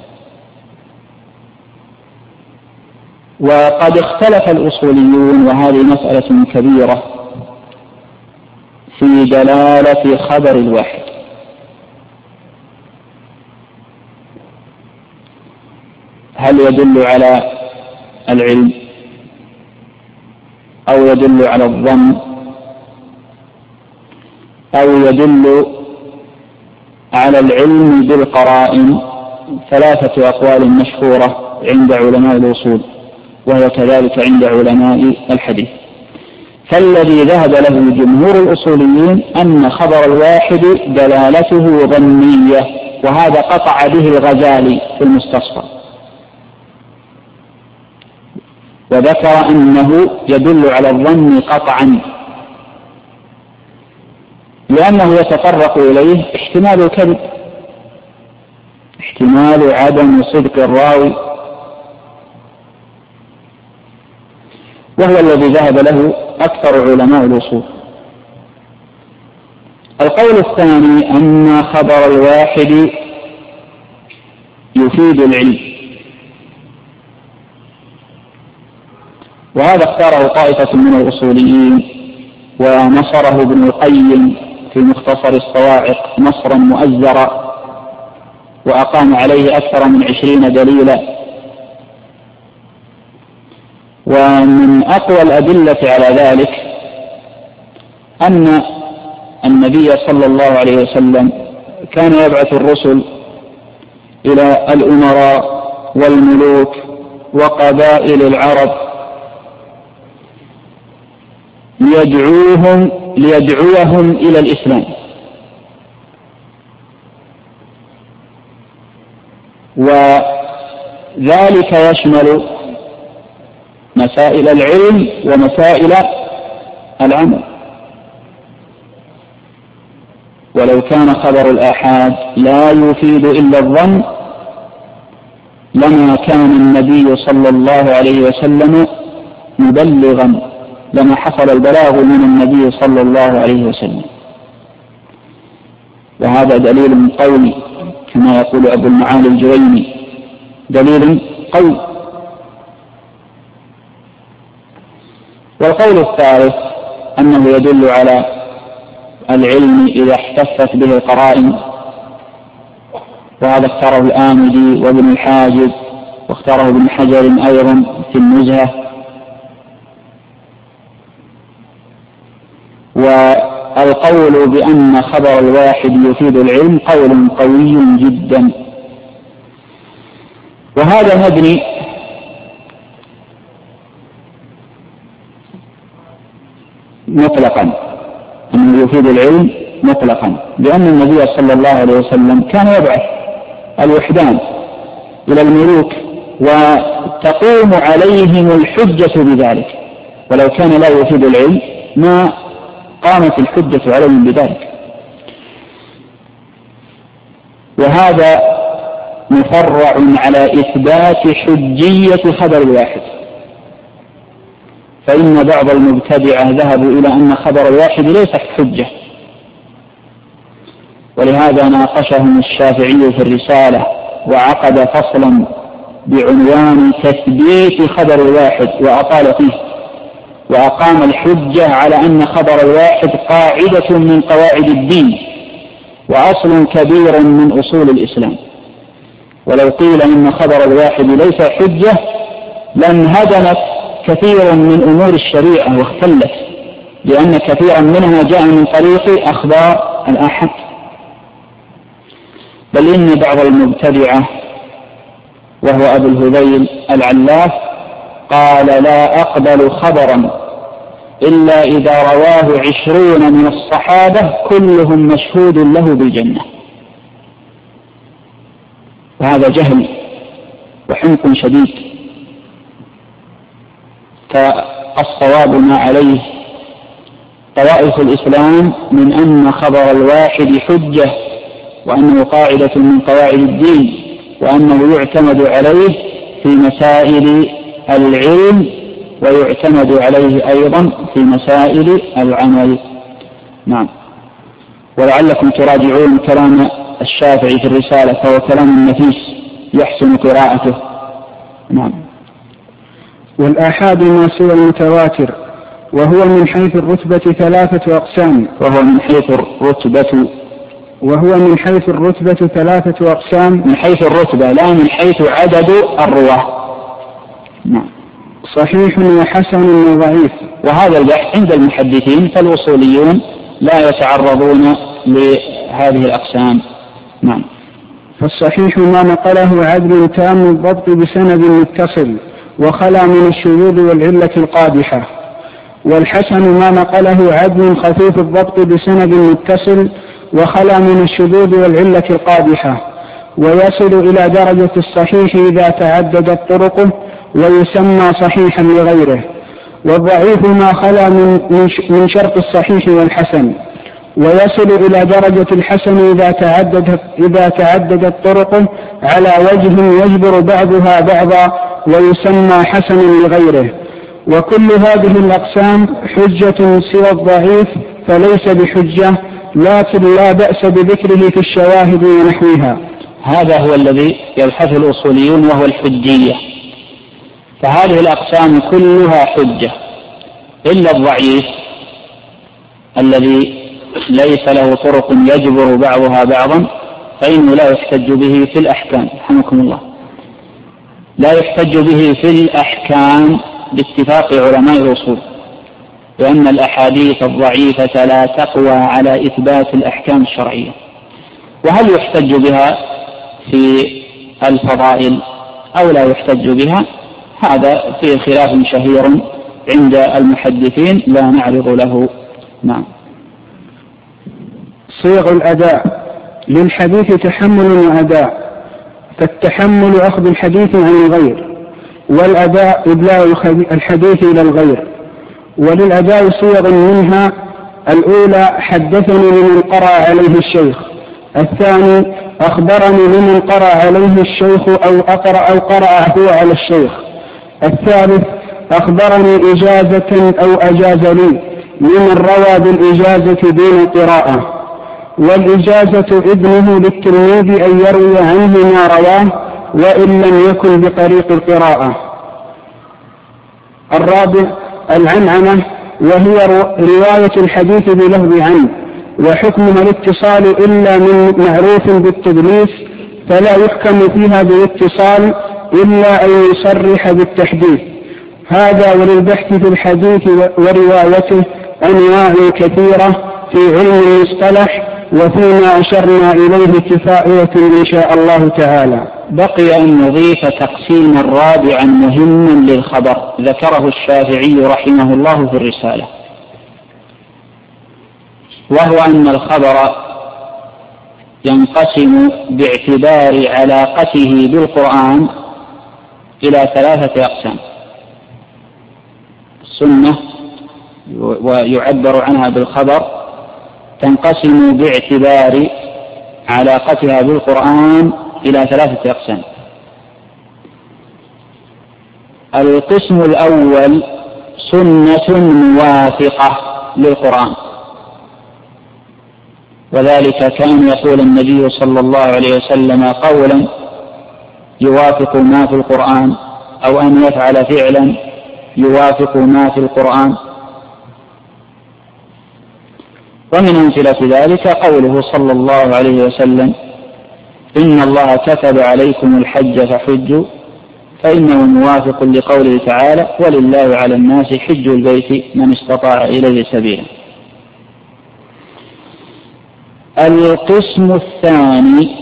وقد اختلف الأصوليون، وهذه مسألة كبيرة، في دلالة خبر الواحد. هل يدل على العلم أو يدل على الظن أو يدل على العلم بالقرائن؟ ثلاثة أقوال مشهورة عند علماء الأصول، وهي كذلك عند علماء الحديث. فالذي ذهب له جمهور الأصوليين أن خبر الواحد دلالته ظنية، وهذا قطع به الغزالي في المستصفى، وذكر أنه يدل على الظن قطعا، لأنه يتطرق إليه احتمال الكذب، احتمال عدم صدق الراوي، وهو الذي ذهب له أكثر علماء الأصول. القول الثاني أن خبر الواحد يفيد العلم، وهذا اختاره طائفة من الأصوليين، ونصره ابن القيم في مختصر الصواعق نصرا مؤزرا، وأقام عليه أكثر من 20 دليلا. ومن أقوى الأدلة على ذلك أن النبي صلى الله عليه وسلم كان يبعث الرسل إلى الأمراء والملوك وقبائل العرب ليدعوهم إلى الإسلام، وذلك يشمل مسائل العلم ومسائل العمل. ولو كان خبر الآحاد لا يفيد إلا الظن لما كان النبي صلى الله عليه وسلم مبلغا، لما حصل البلاغ من النبي صلى الله عليه وسلم. وهذا دليل قوي كما يقول أبو المعالي الجويني، دليل قوي. والقول الثالث أنه يدل على العلم إذا احتفت به القرائن، وهذا اختاره الآمدي وابن الحاجب، واختاره ابن حجر أيضا في النزهة. والقول بأن خبر الواحد يفيد العلم قول قوي جدا، وهذا مبني مطلقا، أنه يفيد العلم مطلقا، لأن النبي صلى الله عليه وسلم كان يبعث الوحدان إلى الملوك وتقوم عليهم الحجة بذلك، ولو كان لا يفيد العلم ما قامت الحجة عليهم بذلك. وهذا مفرع على إثبات حجية خبر الواحد، فإن بعض المبتدعة ذهبوا إلى أن خبر الواحد ليس حجة، ولهذا ناقشهم الشافعي في الرسالة وعقد فصلا بعنوان تثبيت خبر الواحد وأطال فيه، وأقام الحجة على أن خبر الواحد قاعدة من قواعد الدين وأصل كبير من أصول الإسلام. ولو قيل إن خبر الواحد ليس حجة لانهدمت كثير من أمور الشريعة واختلت، لأن كثيرا منها جاء من طريق أخبار الآحاد. بل إن بعض المبتدعة وهو أبو الهذيل العلاف قال: لا أقبل خبرا إلا إذا رواه 20 من الصحابة كلهم مشهود له بالجنة. وهذا جهل وحمق شديد، فالصواب ما عليه طوائف الإسلام من أن خبر الواحد حجة، وأنه قاعدة من قواعد الدين، وأنه يعتمد عليه في مسائل العلم ويعتمد عليه أيضا في مسائل العمل. نعم. ولعلكم تراجعون كلام الشافعي في الرسالة، فهو كلام نفيس يحسن قراءته. نعم. والآحاد ما سوى المتواتر، وهو من حيث الرتبة 3 أقسام. وهو من حيث الرتبة وهو من حيث الرتبة 3 أقسام. من حيث الرتبة لا من حيث عدد الرواة. نعم. صحيح وحسن وضعيف. وهذا البحث عند المحدثين فالوصوليون لا يتعرضون لهذه الأقسام. نعم. فالصحيح ما نقله عدل تام الضبط بسند متصل وخلا من الشذوذ والعلة القادحة. والحسن ما نقله عدل خفيف الضبط بسند متصل وخلا من الشذوذ والعلة القادحة، ويصل إلى درجة الصحيح إذا تعددت طرقه ويسمى صحيحا لغيره. والضعيف ما خلا من شرط الصحيح والحسن، ويصل إلى درجة الحسن إذا تعددت طرقه على وجه يجبر بعضها بعضا ويسمى حسن لغيره. وكل هذه الأقسام حجة سوى الضعيف فليس بحجة، لكن لا بأس بذكره في الشواهد ونحوها. هذا هو الذي يبحث الأصوليون وهو الحجية. فهذه الأقسام كلها حجة إلا الضعيف الذي ليس له طرق يجبر بعضها بعضا فإنه لا يحتج به في الأحكام. رحمكم الله. لا يحتج به في الأحكام باتفاق علماء الأصول، لأن الأحاديث الضعيفة لا تقوى على إثبات الأحكام الشرعية. وهل يحتج بها في الفضائل أو لا يحتج بها؟ هذا فيه خلاف شهير عند المحدثين لا نعرض له. نعم. صيغ الأداء. للحديث تحمل وأداء، فالتحمل أخذ الحديث عن الغير، والأداء إبلاغ الحديث إلى الغير. وللأداء صيغ منها: الأولى حدثني لمن قرأ عليه الشيخ، الثاني أخبرني لمن قرأ عليه الشيخ أو قرأ هو على الشيخ، الثالث أخبرني إجازة أو أجاز لي لمن روى بالإجازة دون القراءة. والإجازة إذنه للتلميذ أن يروي عنه ما رواه وإن لم يكن بطريق القراءة. الرابع العنعنة، وهي رواية الحديث بلفظ عنه، وحكمها الاتصال إلا من معروف بالتدليس، فلا يحكم فيها بالاتصال إلا أن يصرح بالتحديث. هذا وللبحث في الحديث وروايته أنواع كثيرة في علم المصطلح، وفيما أشرنا إليه كفاية إن شاء الله تعالى. بقي أن نضيف تقسيما رابعا مهما للخبر ذكره الشافعي رحمه الله في الرسالة، وهو أن الخبر ينقسم باعتبار علاقته بالقرآن إلى 3 أقسام. السنة ويعبر عنها بالخبر تنقسم باعتبار علاقتها بالقرآن إلى 3 أقسام. القسم الأول سنة موافقة للقرآن، وذلك كان يقول النبي صلى الله عليه وسلم قولا يوافق ما في القرآن، أو أن يفعل فعلا يوافق ما في القرآن. ومن أمثلة ذلك قوله صلى الله عليه وسلم: إن الله كتب عليكم الحج فحجوا، فإنه موافق لقوله تعالى: ولله على الناس حج البيت من استطاع إليه سبيلا. القسم الثاني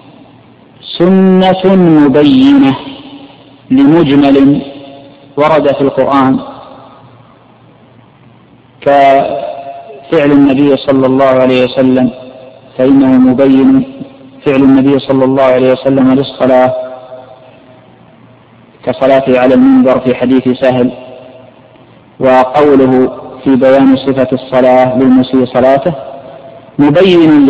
سنة مبينة لمجمل ورد في القرآن، كفعل النبي صلى الله عليه وسلم، فإنه مبين فعل النبي صلى الله عليه وسلم للصلاة كصلاته على المنبر في حديث سهل، وقوله في بيان صفة الصلاة للمسيء صلاته مبين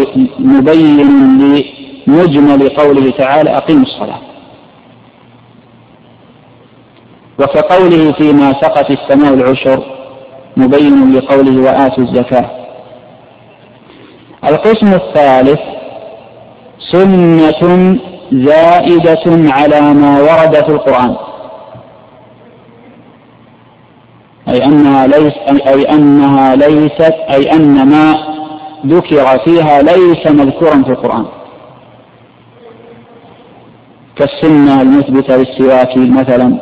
لمجمل قوله تعالى: أقيموا الصلاة. وكقوله فيما سقت السماء العشر مبين لقوله: وآتوا الزكاة. القسم الثالث سنة زائدة على ما ورد في القرآن، أي أن ما ذكر فيها ليس مذكورا في القرآن، كالسنة المثبتة للسواك مثلا،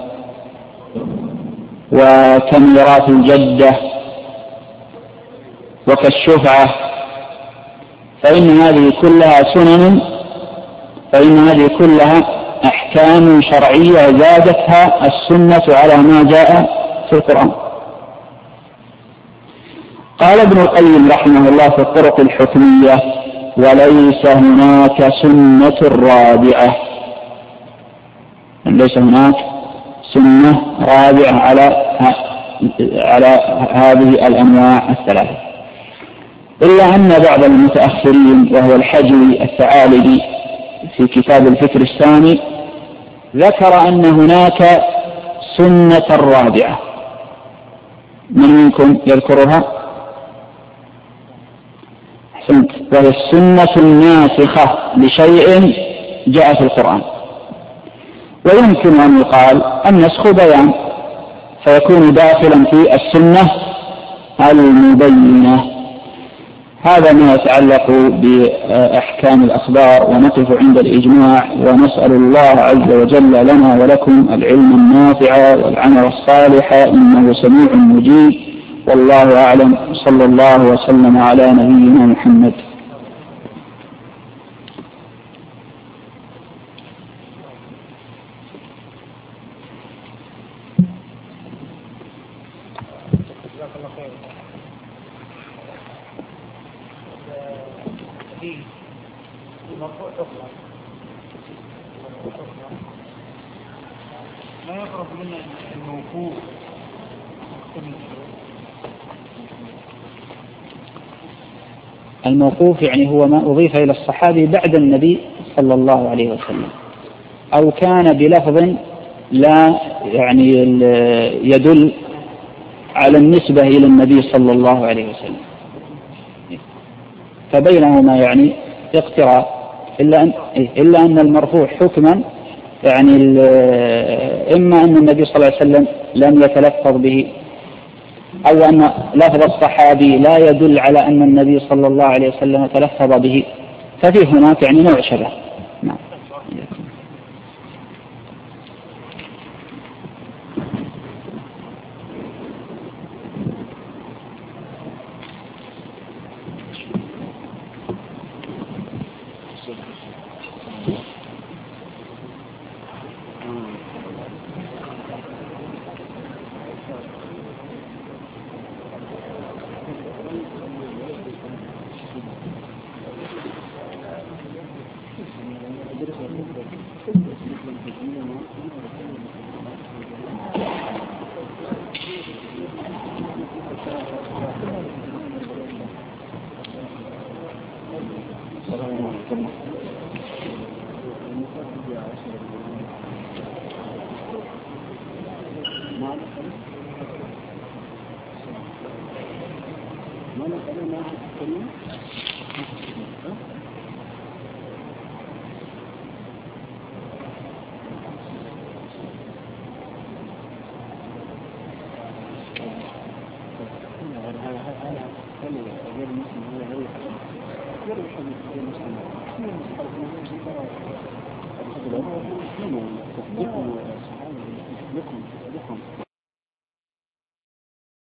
وكميراث الجدة، وكالشفعة، فإن هذه كلها أحكام شرعية زادتها السنة على ما جاء في القرآن. قال ابن القيم رحمه الله في الطرق الحكمية: وليس هناك سنة رابعة، ليس هناك سنة رابعة على هذه الأنواع الثلاثة، إلا أن بعض المتأخرين وهو الحجوي الثعالبي في كتاب الفكر الثاني ذكر أن هناك سنة رابعة. من منكم يذكرها؟ أحسنت. وهي السنة الناسخة لشيء جاء في القرآن. ويمكن أن يقال النسخ بيان، فيكون داخلا في السنة المبينة. هذا ما يتعلق بأحكام الأخبار، ونقف عند الإجماع، ونسأل الله عز وجل لنا ولكم العلم النافع والعمل الصالح، إنه سميع مجيب. والله أعلم. صلى الله وسلم على نبينا محمد. ما يقرب من الموقوف. الموقوف يعني هو ما أضيف إلى الصحابي بعد النبي صلى الله عليه وسلم، أو كان بلفظ لا يعني يدل على النسبة إلى النبي صلى الله عليه وسلم، فبينهما يعني اقتراب، إلا أن المرفوع حكما يعني إما أن النبي صلى الله عليه وسلم لم يتلفظ به، أو أن لفظ الصحابي لا يدل على أن النبي صلى الله عليه وسلم تلفظ به، ففي هناك يعني نوع شبه. نعم.